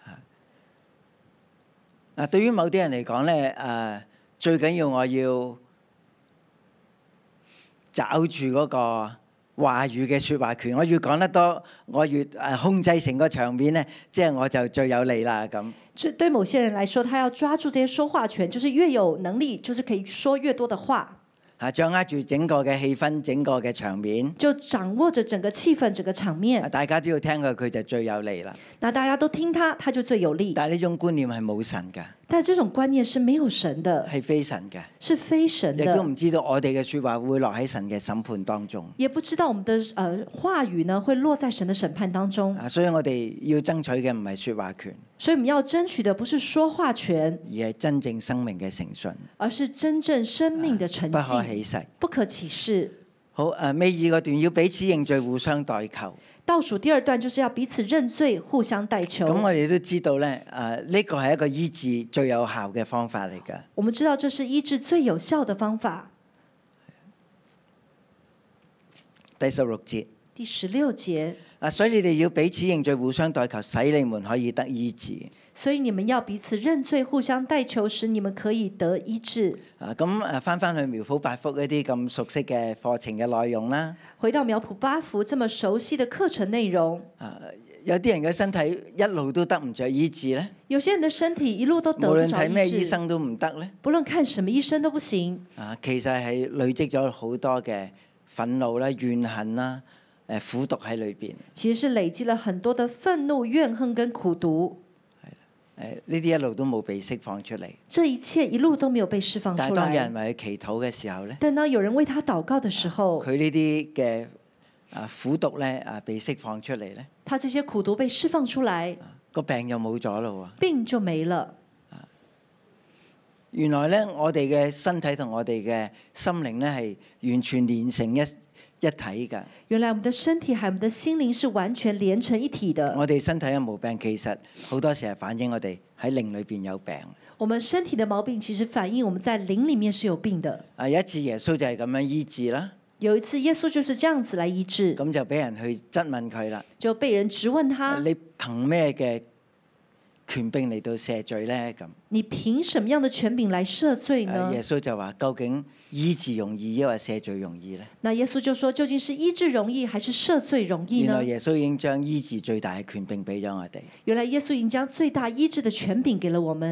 啊，對於某啲人嚟講咧，誒最緊要我要抓住嗰個話語嘅説話權，我越講得多，我越誒控制成個場面咧，即係我就最有利啦咁。 這對某些人來說，他要抓住這些說話權，就是越有能力，就是可以說越多的話。 啊，掌握住整個嘅氣氛，整個嘅場面， 就掌握着整個氣氛，整個場面。 大家都要聽佢，佢就最有利啦。 那大家都聽他，他就最有利。 但係呢種觀念係冇神㗎。 但係這種觀念是沒有神的， 係非神嘅， 是非神的。 亦都唔知道我哋嘅説話會落喺神嘅審判當中。 也不知道我們的誒、呃、話語呢會落在神的審判當中。 啊，所以我哋要爭取嘅唔係説話權， 所以我們要爭取的不是說話權， 而係真正生命嘅誠信， 而是真正生命的誠信。 不可起誓， 不可起誓。 好，誒尾二嗰段要彼此認罪，互相代求。 倒數第二段就是要彼此認罪，互相代求。 咁我哋都知道咧，誒呢個係一個醫治最有效嘅方法嚟㗎。 我們知道這是醫治最有效的方法。 第十六節。 第十六節。 啊，所以你哋要彼此認罪，互相代求，使你們可以得醫治。 所以你們要彼此認罪，互相代求，使你們可以得醫治。 啊，咁誒翻翻去苗圃八福一啲咁熟悉嘅課程嘅內容啦。 回到苗圃八福這麼熟悉的課程內容。 啊，有啲人嘅身體一路都得唔着醫治咧。 有些人的身體一路都得不着醫治。無論睇咩醫生都唔得咧。不論看什麼醫生都不行。 啊，其實係累積咗好多嘅憤怒啦、怨恨啦、誒苦毒喺裏邊。其實是累積了很多的憤怒、怨恨跟苦毒。誒，呢啲一路都冇被釋放出嚟。 這一切一路都沒有被釋放出來。 但係當有人為佢祈禱嘅時候咧， 但當有人為他禱告的時候， 佢呢啲嘅啊苦毒咧啊被釋放出嚟咧， 他這些苦毒被釋放出來， 個病又冇咗咯喎， 病就沒了。 原來咧，我哋嘅身體同我哋嘅心靈咧係完全連成一一體㗎。 原來我們的身體還有我們的心靈是完全連成一體的。 我哋身體嘅毛病其實好多時係反映我哋喺靈裏邊有病。 我們身體的毛病其實反映我們在靈裡面是有病的。 啊，有一次耶穌就係咁樣醫治啦。 有一次耶穌就是這樣子來醫治。 咁就俾人去質問佢啦。 就被人質問他： 你憑咩嘅權柄嚟到赦罪咧？咁你憑什麼樣的權柄來赦罪呢？ 耶穌就話：究竟醫治容易，抑或赦罪容易咧？ 那耶穌就說：究竟是醫治容易，還是赦罪容易呢？ 原來耶穌已經將醫治最大嘅權柄俾咗我哋。 原來耶穌已經將最大醫治的權柄給了我們。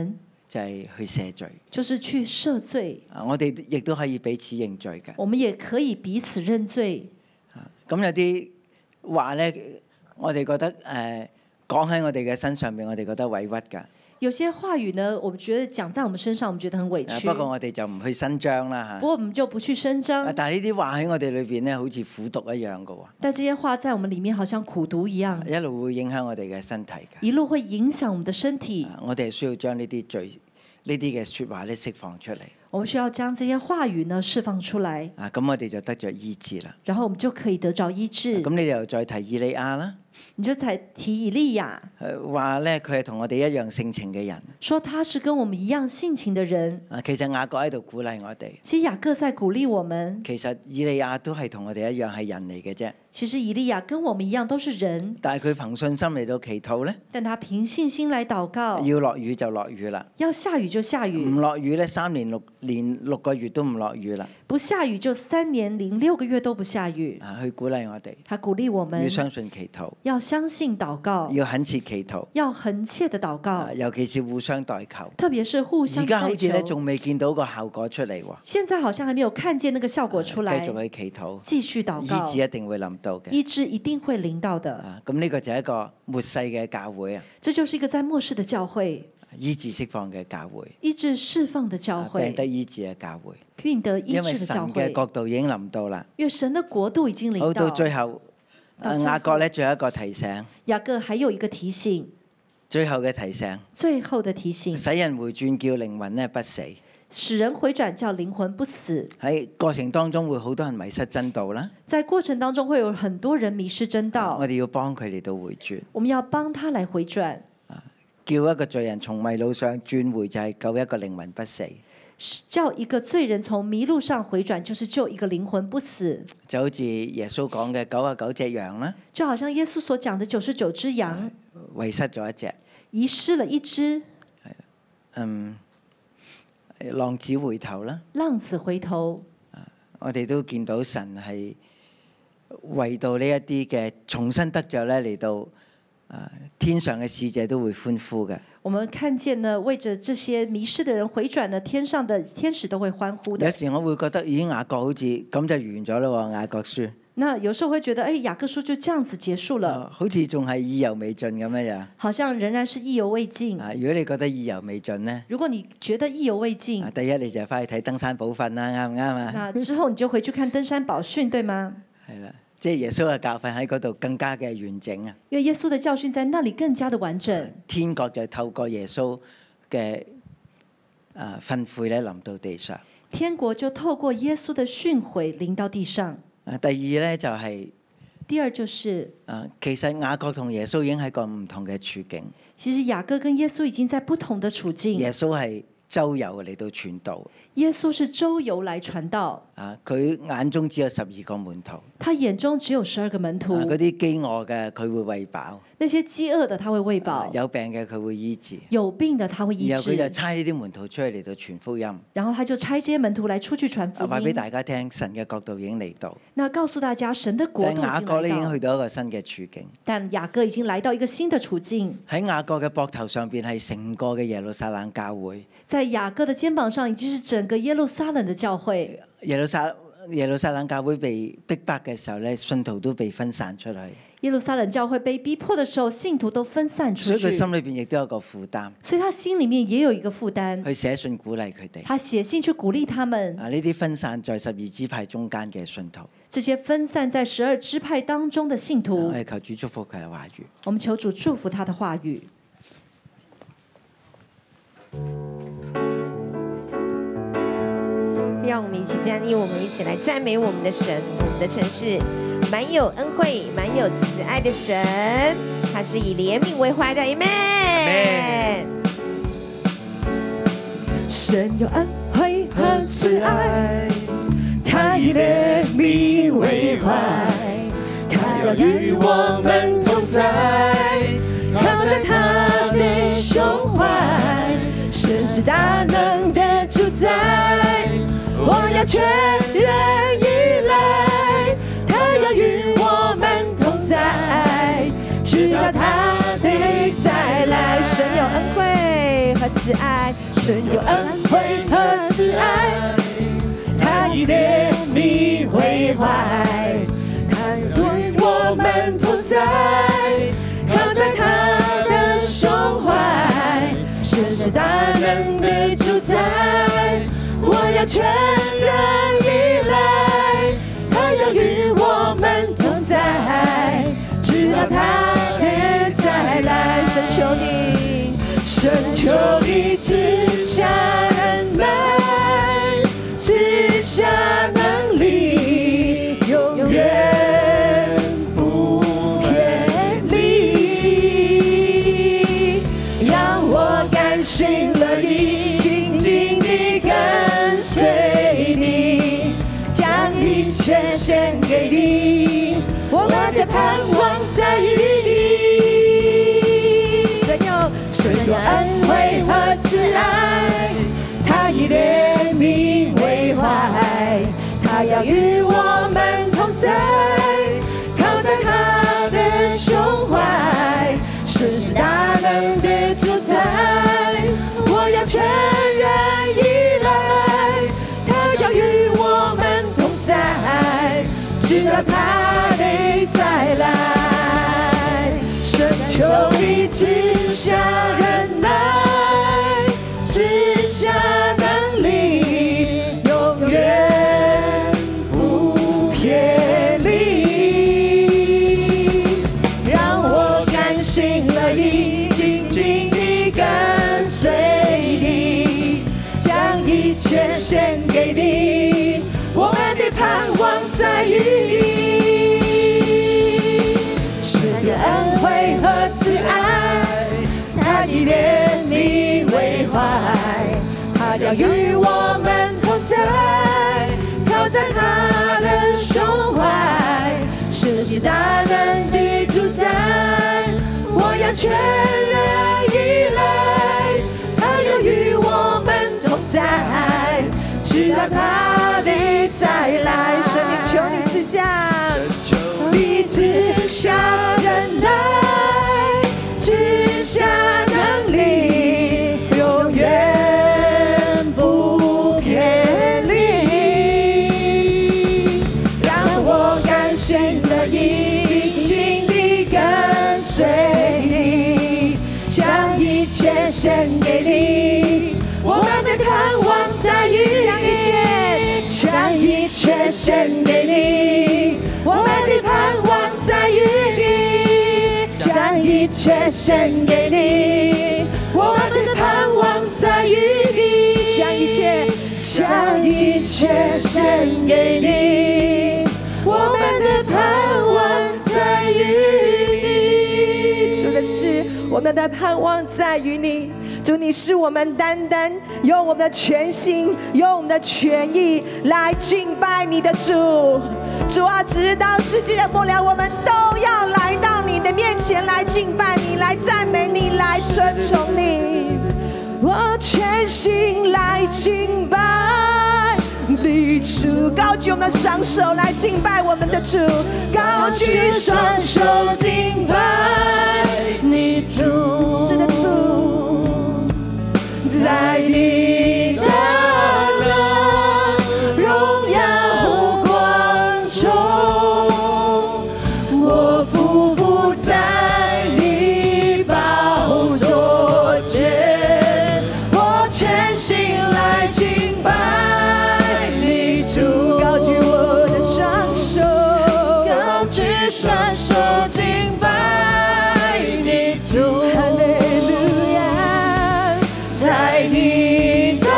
就係去赦罪， 就是去赦罪。 啊，我哋亦都可以彼此認罪嘅。 我們也可以彼此認罪。 咁有啲話咧，我哋覺得誒講喺我哋嘅身上邊，我哋覺得委屈㗎。 有些話語呢，我們覺得講在我們身上，我們覺得很委屈。 不過我哋就唔去伸張啦嚇。 不過我們就不去伸張。 但係呢啲話喺我哋裏邊咧，好似苦毒一樣嘅喎。 但這些話在我們裡面好像苦毒一樣， 一路會影響我哋嘅身體嘅。 一路會影響我們的身體。 我哋係需要將呢啲罪、呢啲嘅説話咧釋放出嚟。 我們需要將這些話語呢釋放出來。 啊，咁我哋就得咗醫治啦。 然後我們就可以得着醫治。 咁你哋又再提以利亞啦。 你就才提以利亞， 話咧佢係同我哋一樣性情嘅人， 說他是跟我們一樣性情的人。 啊，其實雅各喺度鼓勵我哋。 其實雅各在鼓勵我們。 其實以利亞都係同我哋一樣係人嚟嘅啫。 其實以利亞跟我們一樣都是人， 但係佢憑信心嚟到祈禱咧。 但他憑信心來禱告。 要落雨就落雨啦， 要下雨就下雨。 唔落雨咧，三年六年六個月都唔落雨啦。 不下雨就三年零六個月都不下雨。 啊，去鼓勵我哋。 他鼓勵我們要相信祈禱， 要相信禱告， 要懇切祈禱， 要懇切的禱告， 啊，尤其是互相代求。 特別是互相代求。 而家好似咧仲未見到個效果出嚟喎。 現在好像還沒有看見那個效果出來。 繼續去祈禱， 繼續禱告， 醫治一定會臨到嘅。 醫治一定會臨到的。 啊，咁呢個就係一個末世嘅教會啊。 這就是一個在末世的教會， 醫治釋放嘅教會， 醫治釋放的教會， 病得醫治嘅教會， 病得醫治的教會。 因為神嘅國度已經臨到啦。 因為神的國度已經臨到。 好，到最後，雅各咧最後一個提醒。 雅各還有一個提醒。 最後嘅提醒。 最後的提醒。 使人回轉，叫靈魂咧不死。 使人回轉，叫靈魂不死。 喺過程當中會好多人迷失真道啦。 在過程當中會有很多人迷失真道。 我哋要幫佢哋到回轉。 我們要幫他來回轉。 叫一個罪人從迷路上轉回，就係救一個靈魂不死。 叫一個罪人從迷路上回轉，就是救一個靈魂不死。就好似耶穌講嘅九十九隻羊啦。 就好像耶穌所講的九十九隻羊， 遺失咗一隻， 遺失了一隻。 係，嗯。浪子回頭啦！ 浪子回頭， 我哋都見到神係為到呢一啲嘅重新得着咧嚟到，啊，天上嘅使者都會歡呼嘅。 我們看見呢，為着這些迷失的人回轉呢，天上的天使都會歡呼的。 有時我會覺得，咦，雅各好似咁就完咗咯，雅各書。 那有時候會覺得，誒、哎，雅各書就這樣子結束了， 啊、好似仲係意猶未盡咁樣樣。 好像仍然是意猶未盡。 啊，如果你覺得意猶未盡呢？ 如果你覺得意猶未盡， 啊、第一你就翻去睇登山寶訓啦，啱唔啱啊？ 那之後你就回去看登山寶訓，對嗎？ 係啦，即係耶穌嘅教訓喺嗰度更加嘅完整啊。 因為耶穌嘅教訓在那裡更加的完整。 啊、天國就透過耶穌嘅啊訓誨咧臨到地上。 天國就透過耶穌的訓誨臨到地上。 啊，第二咧就係、是。 第二就是， 啊，其實雅各同耶穌已經係個唔同嘅處境。 其實雅各跟耶穌已經在不同的處境。 耶穌係周遊嚟到傳道。 耶穌是周遊來傳道。 啊，佢眼中只有十二個門徒。 他眼中只有十二個門徒。 嗰啲飢餓嘅佢會餵飽。 那些飢餓的他會餵飽。 啊、有病嘅佢會醫治。 有病的他會醫治。 然後佢就差呢啲門徒出去嚟到傳福音。 然後他就差這些門徒來出去傳福音。 話俾大家聽，神嘅國度已經嚟到。 那告訴大家，神的國度已經來到。 但雅各咧已經去到一個新嘅處境。 但雅各已經來到一個新的處境。 喺雅各嘅膊頭上邊係成個嘅耶路撒冷教會。 在雅各的肩膀上已經是整個耶路撒冷的教會。 耶路撒耶路撒冷教會被逼迫嘅時候咧，信徒都被分散出去。 耶路撒冷教會被逼迫的時候，信徒都分散出去。 所以佢心裏邊亦都有個負擔。 所以他心裏面也有一個負擔。 去寫信鼓勵佢哋。 他寫信去鼓勵他們。 啊，呢啲分散在十二支派中間嘅信徒。 這些分散在十二支派當中的信徒。 我哋求主祝福佢嘅話語。 我們求主祝福他的話語。 讓我們一起站立，我們一起來讚美我們的神。我們的城市滿有恩惠、滿有慈愛的神，他是以憐憫為懷的。阿們。 神有恩惠和慈愛，他以憐憫為懷，他要與我們同在，靠在他的胸懷，神是大能的主宰。我要全然依賴，他要與我們同在，直到他的再來。 神有恩惠和慈愛， 神有恩惠和慈爱，他以怜悯为怀，他与我们同在，靠在他的胸怀，神是大能的主宰，我要全然依赖，他要与我们同在，直到他的再来。神求你，神求你赐下恩爱，赐下能力，永远不偏离，让我甘心乐意，紧紧地跟随你，将一切献给你，我们的盼望在于你。神有恩惠和慈爱，他以怜悯为怀，他要与我们同在，靠在他的胸怀，神是大能的主宰，我要全然依赖，他要与我们同在，直到他的再来。神求你赐下忍耐，赐下能力，永远不偏离，让我甘心乐意，紧紧地跟随你，将一切献给你，我们的盼望在于你。神有恩惠和慈爱，他以怜悯为怀，他要与我们同在，靠在他的胸怀，神是大能的主宰，我要全然依赖，他要与我们同在，直到他的再来。神你求你赐下，你赐下忍耐，赐下能力，永远不偏离，让我甘心乐意，紧紧地跟随你，将一切献给你，我们的盼望在于将一切，将一切献给你，我们的盼望在于你，将一切献给你，我们的盼望在于你，将一切，将一切献给你，我们的盼望在于你。主的是我们的盼望在于你，主你是我们单单用我们的全心，用我们的全意来敬拜你的主。主啊，直到世界的末了，我们都要来到你的面前来敬拜你，来赞美你，来尊崇你。我全心来敬拜你主，高举我们的双手来敬拜我们的主，高举双手敬拜你主。是的，主，在你的荣耀光中，我匍匐在你宝座前，我全心来敬拜你主。高举我的双手，高举双手敬拜你主。哈利路亚，在你的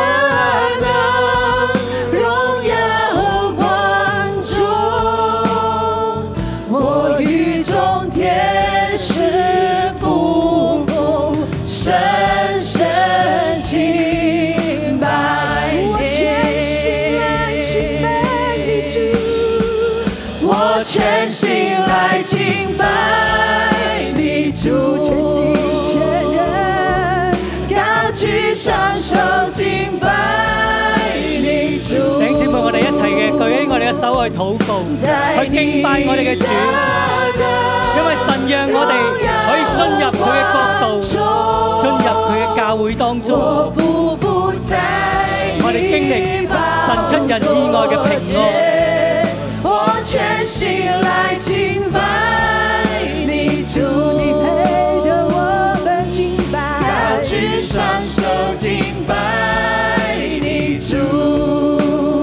荣耀光中，我与众天使匍匐，深深敬拜你。我全心来敬拜你主，我全心来敬拜你主，全心全人高舉雙手敬拜你主。 弟兄姊妹，我哋一齊嘅舉起我哋嘅手，我去禱告，去敬拜我哋嘅主，因為神讓我哋可以進入佢嘅國度，進入佢嘅教會當中，我哋經歷神出人意外嘅平安。 我全心來敬拜你，主你配得我們敬拜，高舉雙手敬拜你，主，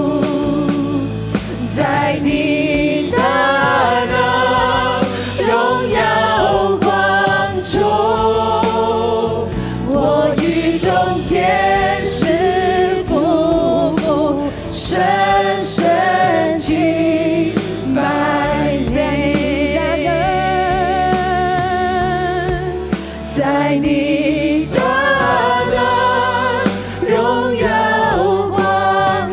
在你大能榮耀光中，我與眾天使匍匐深深敬拜你，在你大能榮耀光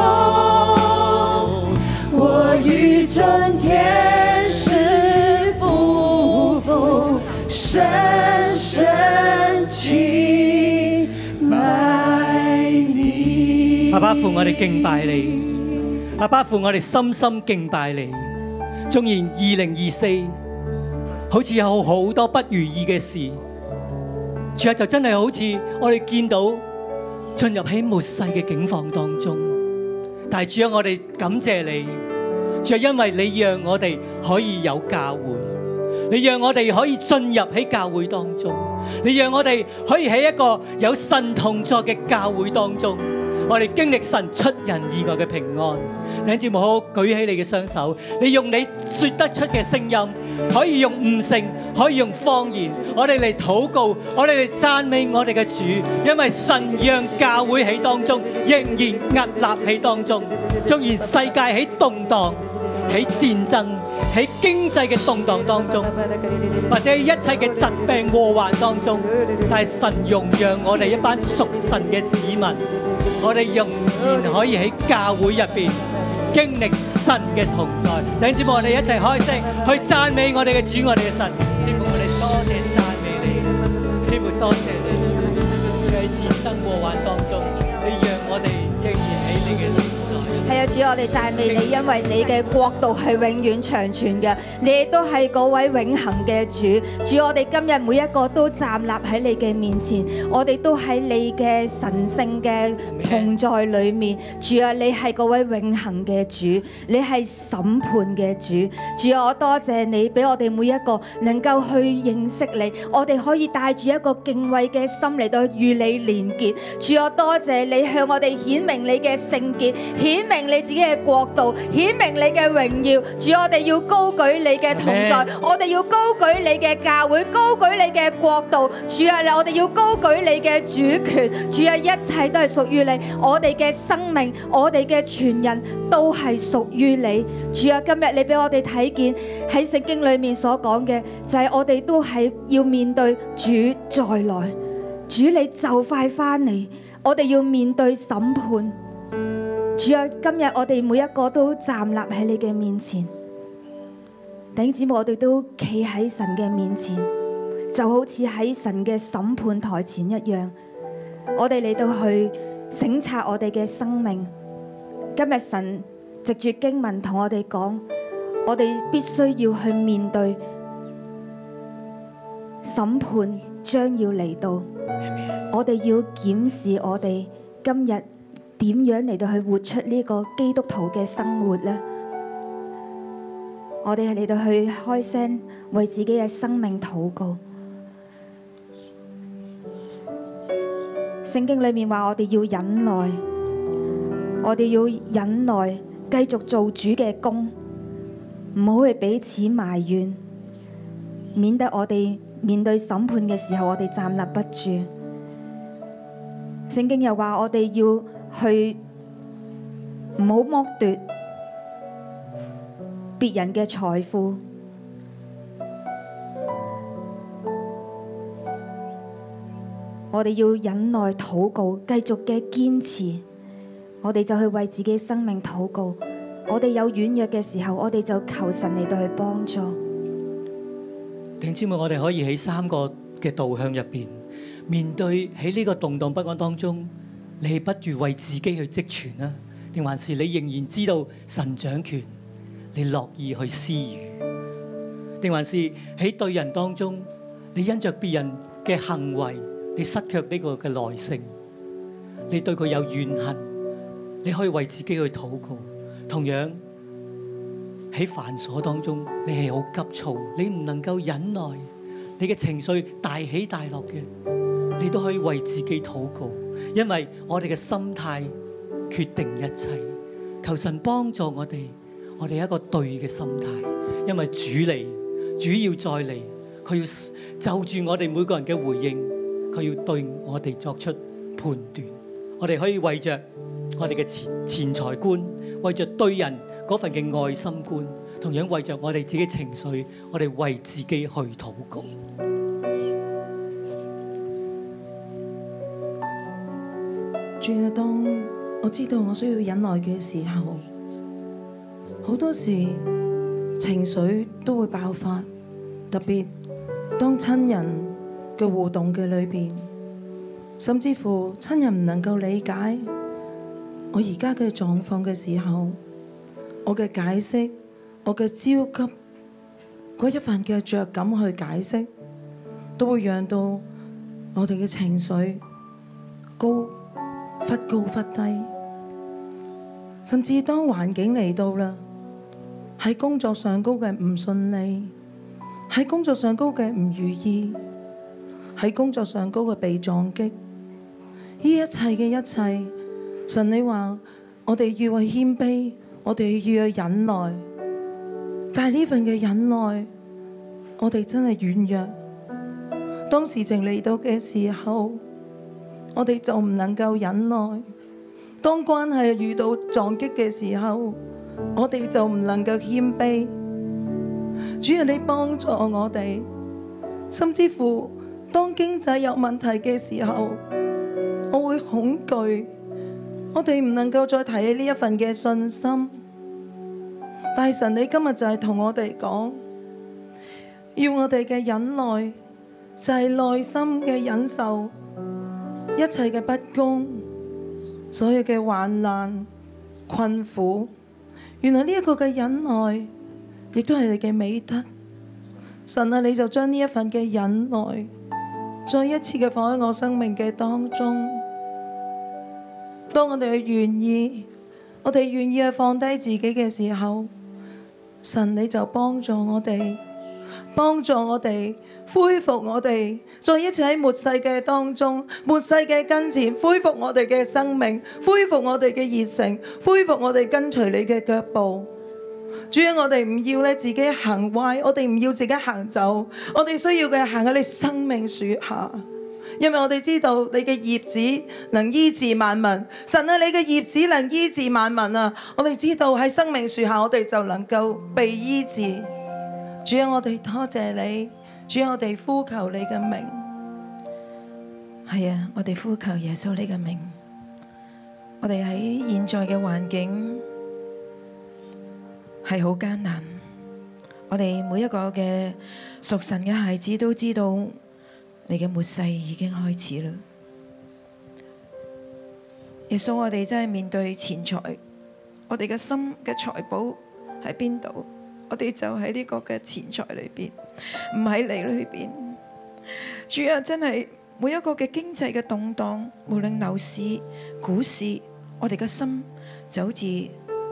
中，我與眾天使匍匐深深敬拜你。 阿爸父，我哋敬拜你。阿爸父，我哋深深敬拜你。縱然二零二四好似有好多不如意嘅事，主啊，就真係好似我哋見到進入喺末世嘅境況當中。但係主啊，我哋感謝你，主啊，因為你讓我哋可以有教會，你讓我哋可以進入喺教會當中，你讓我哋可以喺一個有神同在嘅教會當中，我哋經歷神出人意外嘅平安。弟兄姊妹，好好舉起你嘅雙手，你用你說得出嘅聲音，可以用悟性，可以用方言，我哋嚟禱告，我哋嚟讚美我哋嘅主，因為神讓教會喺當中仍然屹立喺當中。縱然世界喺動盪、喺戰爭、喺經濟嘅動盪當中，或者一切嘅疾病禍患當中，但係神容讓我哋一班屬神嘅子民，我哋仍然可以喺教會入邊經歷神嘅同在。弟兄姊妹，我哋一齊開聲去讚美我哋嘅主，我哋嘅神。天父，我哋多謝讚美你，天父多謝你，喺戰爭禍患當中，你讓我哋仍然喺你嘅同在。 係啊，主，我哋讚美你，因為你嘅國度係永遠長存嘅，你亦都係嗰位永恆嘅主。主，我哋今日每一個都站立喺你嘅面前，我哋都喺你嘅神聖嘅同在裏面。主啊，你係嗰位永恆嘅主，你係審判嘅主。主啊，我多謝你俾我哋每一個能夠去認識你，我哋可以帶住一個敬畏嘅心嚟到與你連結。主啊，多謝你向我哋顯明你嘅聖潔，顯明你自己嘅國度，顯明你嘅榮耀。主，我哋要高舉你嘅同在，我哋要高舉你嘅教會，高舉你嘅國度。主啊，我哋要高舉你嘅主權。主啊，一切都係屬於你，我哋嘅生命，我哋嘅全人都係屬於你。主啊，今日你俾我哋睇見喺聖經裏面所講嘅，就係我哋都係要面對主再來。主，你就快翻嚟，我哋要面對審判。主啊，今日我哋每一個都站立喺你嘅面前，弟兄姊妹，我哋都企喺神嘅面前，就好似喺神嘅審判台前一樣。我哋嚟到去省察我哋嘅生命。今日神藉住經文同我哋講，我哋必須要去面對審判將要嚟到，我哋要檢視我哋今日點樣嚟到去活出呢個基督徒嘅生活呢？我哋係嚟到去開聲為自己嘅生命禱告。聖經裏面話我哋要忍耐，我哋要忍耐，繼續做主嘅工，唔好去彼此埋怨，免得我哋面對審判嘅時候，我哋站立不住。聖經又話我哋要去唔好剝奪別人嘅財富，我哋要忍耐禱告，繼續嘅堅持，我哋就去為自己生命禱告。我哋有軟弱嘅時候，我哋就求神嚟到去幫助。 弟兄姊妹，我哋可以喺三個嘅導向入邊面對喺呢個動盪不安當中，你係不如為自己去積存啊，定還是你仍然知道神掌權？ 你樂意去施予，定還是喺對人當中，你因着別人嘅行為，你失卻呢個嘅耐性，你對佢有怨恨，你可以為自己去禱告。同樣喺繁瑣當中，你係好急躁，你唔能夠忍耐，你嘅情緒大起大落嘅，你都可以為自己禱告，因為我哋嘅心態決定一切。求神幫助我哋，我哋有一個對嘅心態，因為主嚟，主要再嚟，佢要就住我哋每個人嘅回應，佢要對我哋作出判斷。我哋可以為着我哋嘅錢錢財觀，為着對人嗰份嘅愛心觀，同樣為着我哋自己情緒，我哋為自己去禱告。 主啊，當我知道我需要忍耐嘅時候，好多時情緒都會爆發，特別當親人嘅互動嘅裏邊，甚至乎親人唔能夠理解我而家嘅狀況嘅時候，我嘅解釋，我嘅焦急，嗰一份嘅着感去解釋，都會讓到我哋嘅情緒高忽高忽低，甚至當環境嚟到啦，喺工作上高嘅唔順利，喺工作上高嘅唔如意，喺工作上高嘅被撞擊，呢一切嘅一切，神你話我哋要去謙卑，我哋要去忍耐，但係呢份嘅忍耐，我哋真係軟弱。當事情嚟到嘅時候，我哋就唔能夠忍耐；當關係遇到撞擊嘅時候，我哋就唔能夠謙卑。主啊，你幫助我哋，甚至乎當經濟有問題嘅時候，我會恐懼，我哋唔能夠再提起呢一份嘅信心。但係神，你今日就係同我哋講，要我哋嘅忍耐就係內心嘅忍受一切嘅不公，所有嘅患難困苦。原來呢一個嘅忍耐亦都係你嘅美德。神啊，你就將呢一份嘅忍耐再一次嘅放喺我生命嘅當中。當我哋願意，我哋願意去放低自己嘅時候，神你就幫助我哋，幫助我哋恢復我哋，再一次喺末世嘅當中，末世嘅跟前恢復我哋嘅生命，恢復我哋嘅熱誠，恢復我哋跟隨你嘅腳步。主啊，我哋唔要咧自己行歪，我哋唔要自己行走，我哋需要嘅行喺你生命樹下，因為我哋知道你嘅葉子能醫治萬民。神啊，你嘅葉子能醫治萬民啊！我哋知道喺生命樹下，我哋就能夠被醫治。主啊，我哋多謝你，主啊，我哋呼求你嘅名。 係啊，我哋呼求耶穌你嘅名。我哋喺現在嘅環境係好艱難，我哋每一個嘅屬神嘅孩子都知道你嘅末世已經開始啦。耶穌，我哋真係面對錢財，我哋嘅心嘅財寶喺邊度？我哋就喺呢個嘅錢財裏邊，唔喺你裏邊。主啊，真係每一個嘅經濟嘅動盪，無論樓市、股市，我哋嘅心就好似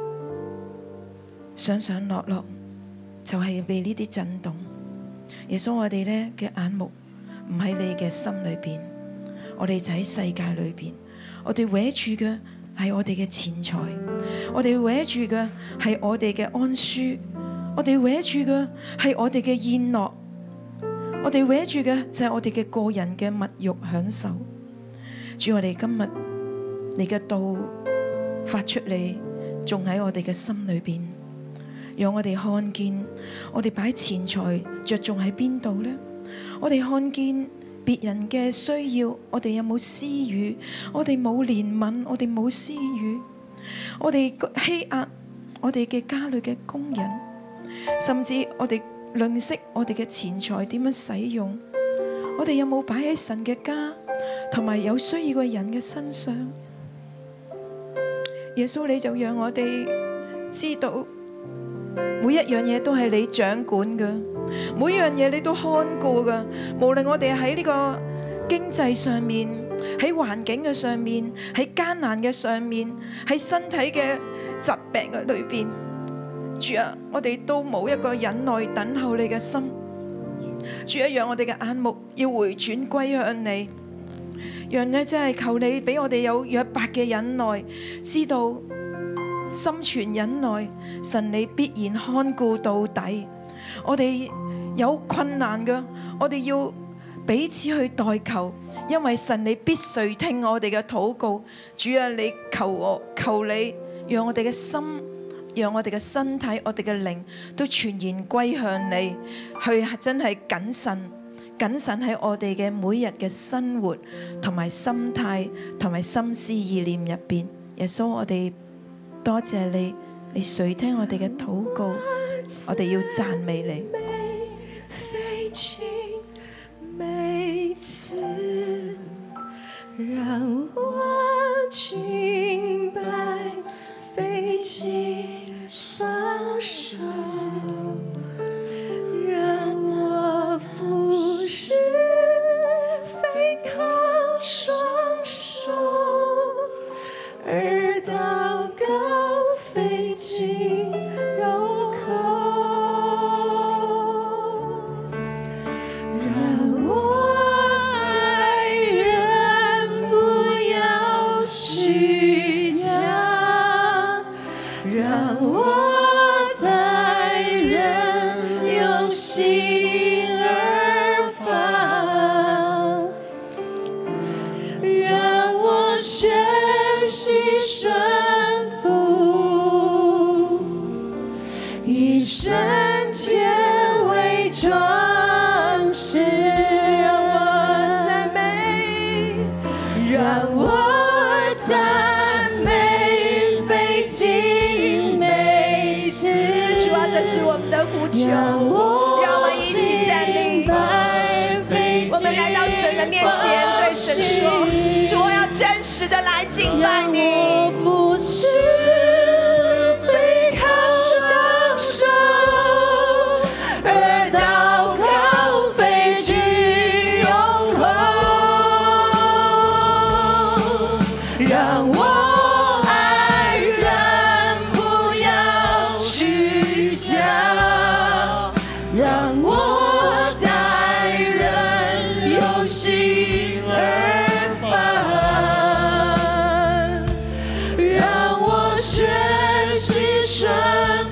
上上落落，就係被呢啲震動。耶穌，我哋呢嘅眼目唔喺你嘅心裏邊，我哋就喺世界裏邊，我哋搲住嘅係我哋嘅錢財，我哋搲住嘅係我哋嘅安舒，我哋搲住嘅係我哋嘅宴樂，我哋搲住嘅就係我哋嘅個人嘅物欲享受。主，我哋今日你嘅道發出嚟，仲喺我哋嘅心裏邊，讓我哋看見我哋擺錢財着重喺邊度呢？我哋看見別人嘅需要，我哋有冇施予？我哋冇憐憫，我哋冇施予，我哋欺壓我哋嘅家裏嘅工人，甚至我哋吝嗇我哋嘅錢財點樣使用？我哋有冇擺喺神嘅家同埋有需要嘅人嘅身上？耶穌，你就讓我哋知道每一樣嘢都係你掌管嘅，每一樣嘢你都看顧嘅。無論我哋喺呢個經濟上面，喺環境嘅上面，喺艱難嘅上面，喺身體嘅疾病嘅裏邊，主啊，我哋都冇一個忍耐等候你嘅心。主啊，讓我哋嘅眼目要回轉歸向你，讓呢真係求你俾我哋有約伯嘅忍耐，知道心存忍耐，神你必然看顧到底。我哋有困難嘅，我哋要彼此去代求，因為神你必垂聽我哋嘅禱告。主啊，你求我求你，讓我哋嘅心，讓我哋嘅身體，我哋嘅靈都全然歸向你，去真係謹慎謹慎喺我哋嘅每日嘅生活同埋心態同埋心思意念入邊。耶穌，我哋多謝你，你垂聽我哋嘅禱告，我哋要讚美你。 飛進每次讓我敬拜，飛進雙手，讓我俯視，飛靠雙手，而禱告飛進入口。讓我在人不要虛假，讓我在人用心而發，讓我學習順服，以聖潔為裝飾，讓我讚美，讓我讚美飛進每次。主啊，這是我們的呼求，讓我們一起站立，我們來到神的面前，對神說：主，我要真實的來敬拜你。俯視，飛靠雙手，而禱告飛進永恆。讓我愛人不要虛假，讓我待人用心而發，讓我學習順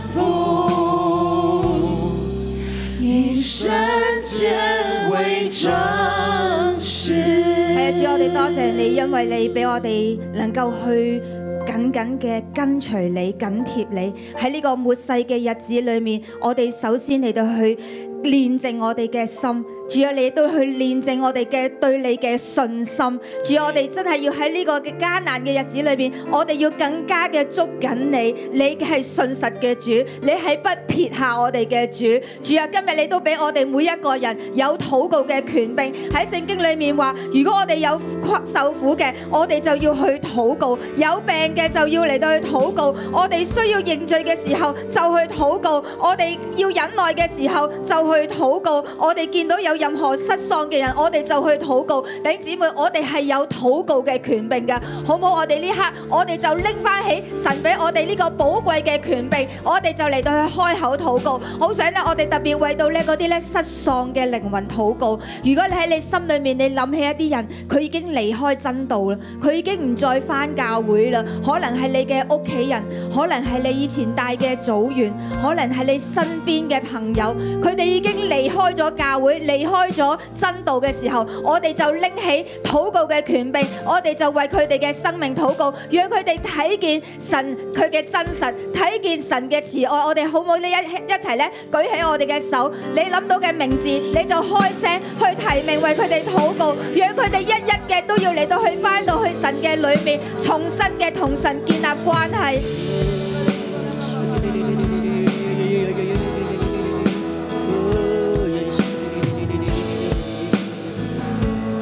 服，以聖潔為裝飾。 係啊，主，我哋多謝你，因為你俾我哋能夠去緊緊嘅跟隨你，緊貼你。喺呢個末世嘅日子裏面，我哋首先嚟到去煉淨我哋嘅心。主啊，你都去煉淨我哋嘅對你嘅信心。主啊，我哋真係要喺呢個嘅艱難嘅日子裏邊，我哋要更加嘅捉緊你。你係信實嘅主，你係不撇下我哋嘅主。主啊，今日你都俾我哋每一個人有禱告嘅權柄。喺聖經裏面話，如果我哋有受苦嘅，我哋就要去禱告；有病嘅就要嚟到去禱告。我哋需要認罪嘅時候就去禱告，我哋要忍耐嘅時候就去禱告。我哋見到有任何失喪嘅人，我哋就去禱告。弟兄姊妹，我哋係有禱告嘅權柄㗎，好唔好？我哋呢刻，我哋就拎翻起神俾我哋呢個寶貴嘅權柄，我哋就嚟到去開口禱告。好想咧，我哋特別為到咧嗰啲咧失喪嘅靈魂禱告。如果你喺你心裏面，你諗起一啲人，佢已經離開真道啦，佢已經唔再翻教會啦，可能係你嘅屋企人，可能係你以前帶嘅組員，可能係你身邊嘅朋友，佢哋已經離開咗教會，離開咗真道嘅時候，我哋就拎起禱告嘅權柄，我哋就為佢哋嘅生命禱告，讓佢哋睇見神佢嘅真實，睇見神嘅慈愛。我哋好唔好呢一一齊咧舉起我哋嘅手，你諗到嘅名字你就開聲去提名為佢哋禱告，讓佢哋一一嘅都要嚟到去翻到去神嘅裏面，重新嘅同神建立關係。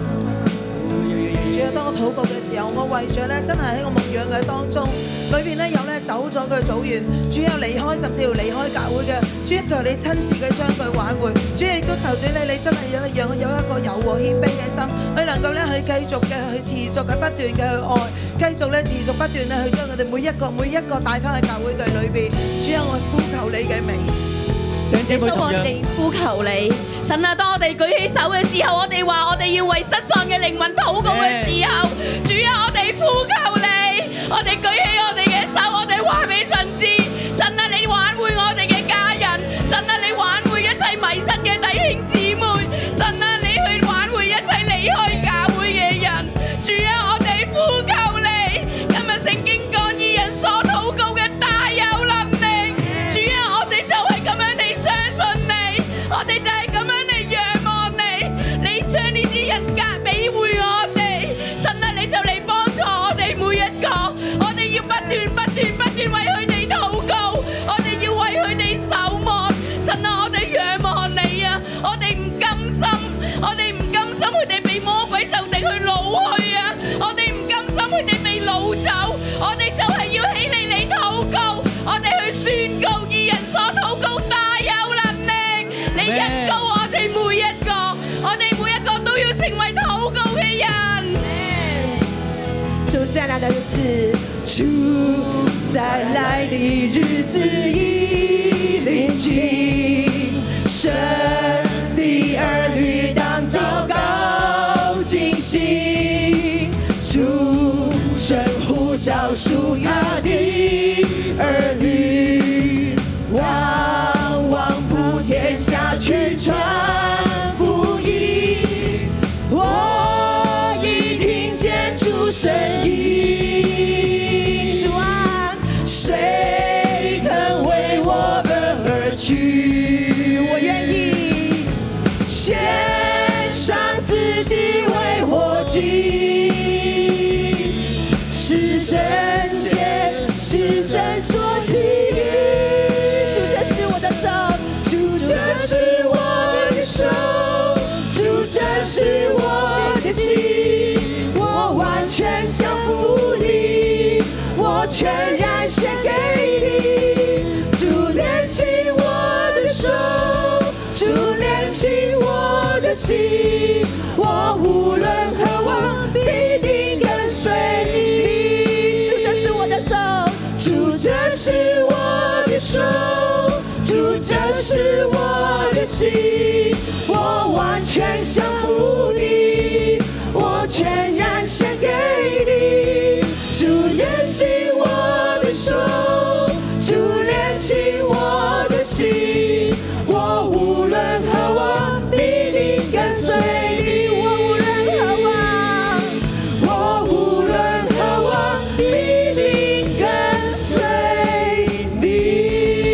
當我禱告嘅時候，我為咗咧真係喺我牧養嘅當中，裏邊咧有咧走走咗佢組員，主有離開甚至要離開教會嘅，主求你親自嘅將佢挽回，主亦都求主你你真係有讓佢有一個柔和謙卑嘅心，佢能夠咧去繼續嘅去持續嘅不斷嘅去愛，繼續咧持續不斷咧去將佢哋每一個每一個帶翻去教會嘅裏邊，主有我呼求你嘅名。 耶穌，我哋呼求你，神啊！當我哋舉起手嘅時候，我哋話我哋要為失喪嘅靈魂禱告嘅時候，主啊！我哋呼求你，我哋舉起我哋嘅手，我哋話俾神知，神啊！你挽回我哋嘅家人，神啊！你挽回一切迷失嘅弟兄姊妹，神啊！你去挽回一切離開教會嘅人，主啊！我哋呼求你，今日聖經講義人所禱告嘅大有能力，主啊！我哋就係咁樣地相信你，我哋就係咁樣地仰望你，你將呢啲人格俾回我哋，神啊！你就嚟幫助我哋每一個，我哋要不斷不斷不斷為佢哋禱告，我哋要為佢哋守望，神啊！我哋仰望你啊！我哋唔甘心，我哋唔甘心佢哋被魔鬼仇敵去擄去啊！我哋唔甘心佢哋被擄走，我哋就係要起嚟嚟禱告，我哋去宣告義人所禱告大有能力，你恩膏我哋每一個，我哋每一個都要成為禱告嘅人。 主再來的日子，主再來的日子已臨近，神的兒女當禱告警醒，主正呼召屬他的兒女，往往普天下去傳福音。我已聽見主聲音，主啊，誰肯為我們而去？我願意獻上自己為活祭，是聖潔，是神所喜悅。主，這是我的手，主，這是我的手，主，這是我的心，我完全降服你，我全然獻給你。主，連起我的手，主，連起我的心，我無論何往必定跟隨你。主，這是我的手，主，這是我的手，主，這是我的心，我完全降服你，我全然獻給你。主，連起我的手，主，連起我的心，我無論何往必定跟隨你。我無論何往，我無論何往必定跟隨你。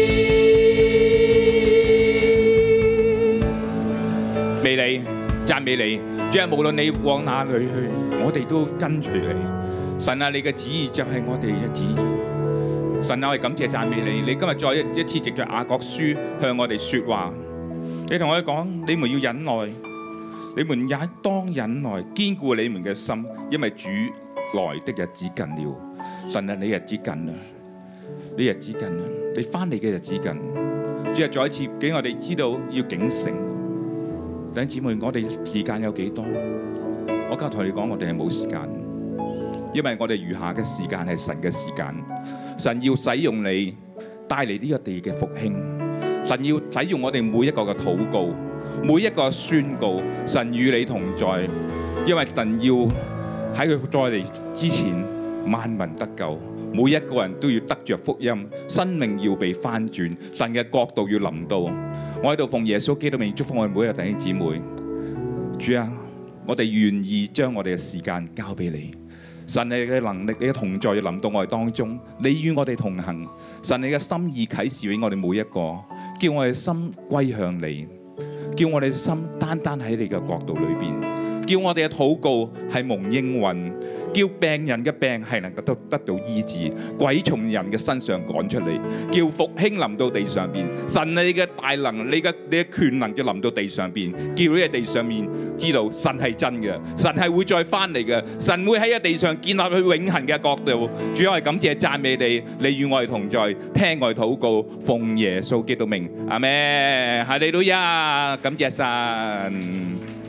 美你，讚美你，主啊！無論你往哪裏去，我哋都跟隨你。神啊，你嘅旨意就係我哋嘅旨意。神啊，我哋感謝讚美你。你今日再一一次藉着雅各書向我哋說話，你同我哋講：你們要忍耐，你們也當忍耐，堅固你們嘅心，因為主來的日子近了。神啊，你日子近啦，你日子近啦，你翻嚟嘅日子近。主啊，再一次俾我哋知道要警醒。弟兄姊妹，我哋時間有幾多？我今日同你講，我哋係冇時間，因為我哋餘下嘅時間係神嘅時間。神要使用你，帶嚟呢個地嘅復興。神要使用我哋每一個嘅禱告，每一個宣告。神與你同在，因為神要喺佢再嚟之前，萬民得救，每一個人都要得着福音，生命要被翻轉，神嘅國度要臨到。我喺度奉耶穌基督名祝福我哋每一個弟兄姊妹。主啊，我哋願意將我哋嘅時間交俾你。神，你嘅能力，你嘅同在要臨到我哋當中，你與我哋同行。神，你嘅心意啟示俾我哋每一個，叫我哋心歸向你，叫我哋心單單喺你嘅國度裏邊。 叫我哋嘅禱告係蒙應允，叫病人嘅病係能夠得得到醫治，鬼從人嘅身上趕出嚟，叫復興臨到地上邊。神你嘅大能，你嘅你嘅權能就臨到地上邊，叫你喺地上面知道神係真嘅，神係會再翻嚟嘅，神會喺個地上建立佢永恆嘅國度。主要係感謝讚美你，你與我哋同在，聽我哋禱告，奉耶穌基督名，阿們，哈利路亞，感謝神。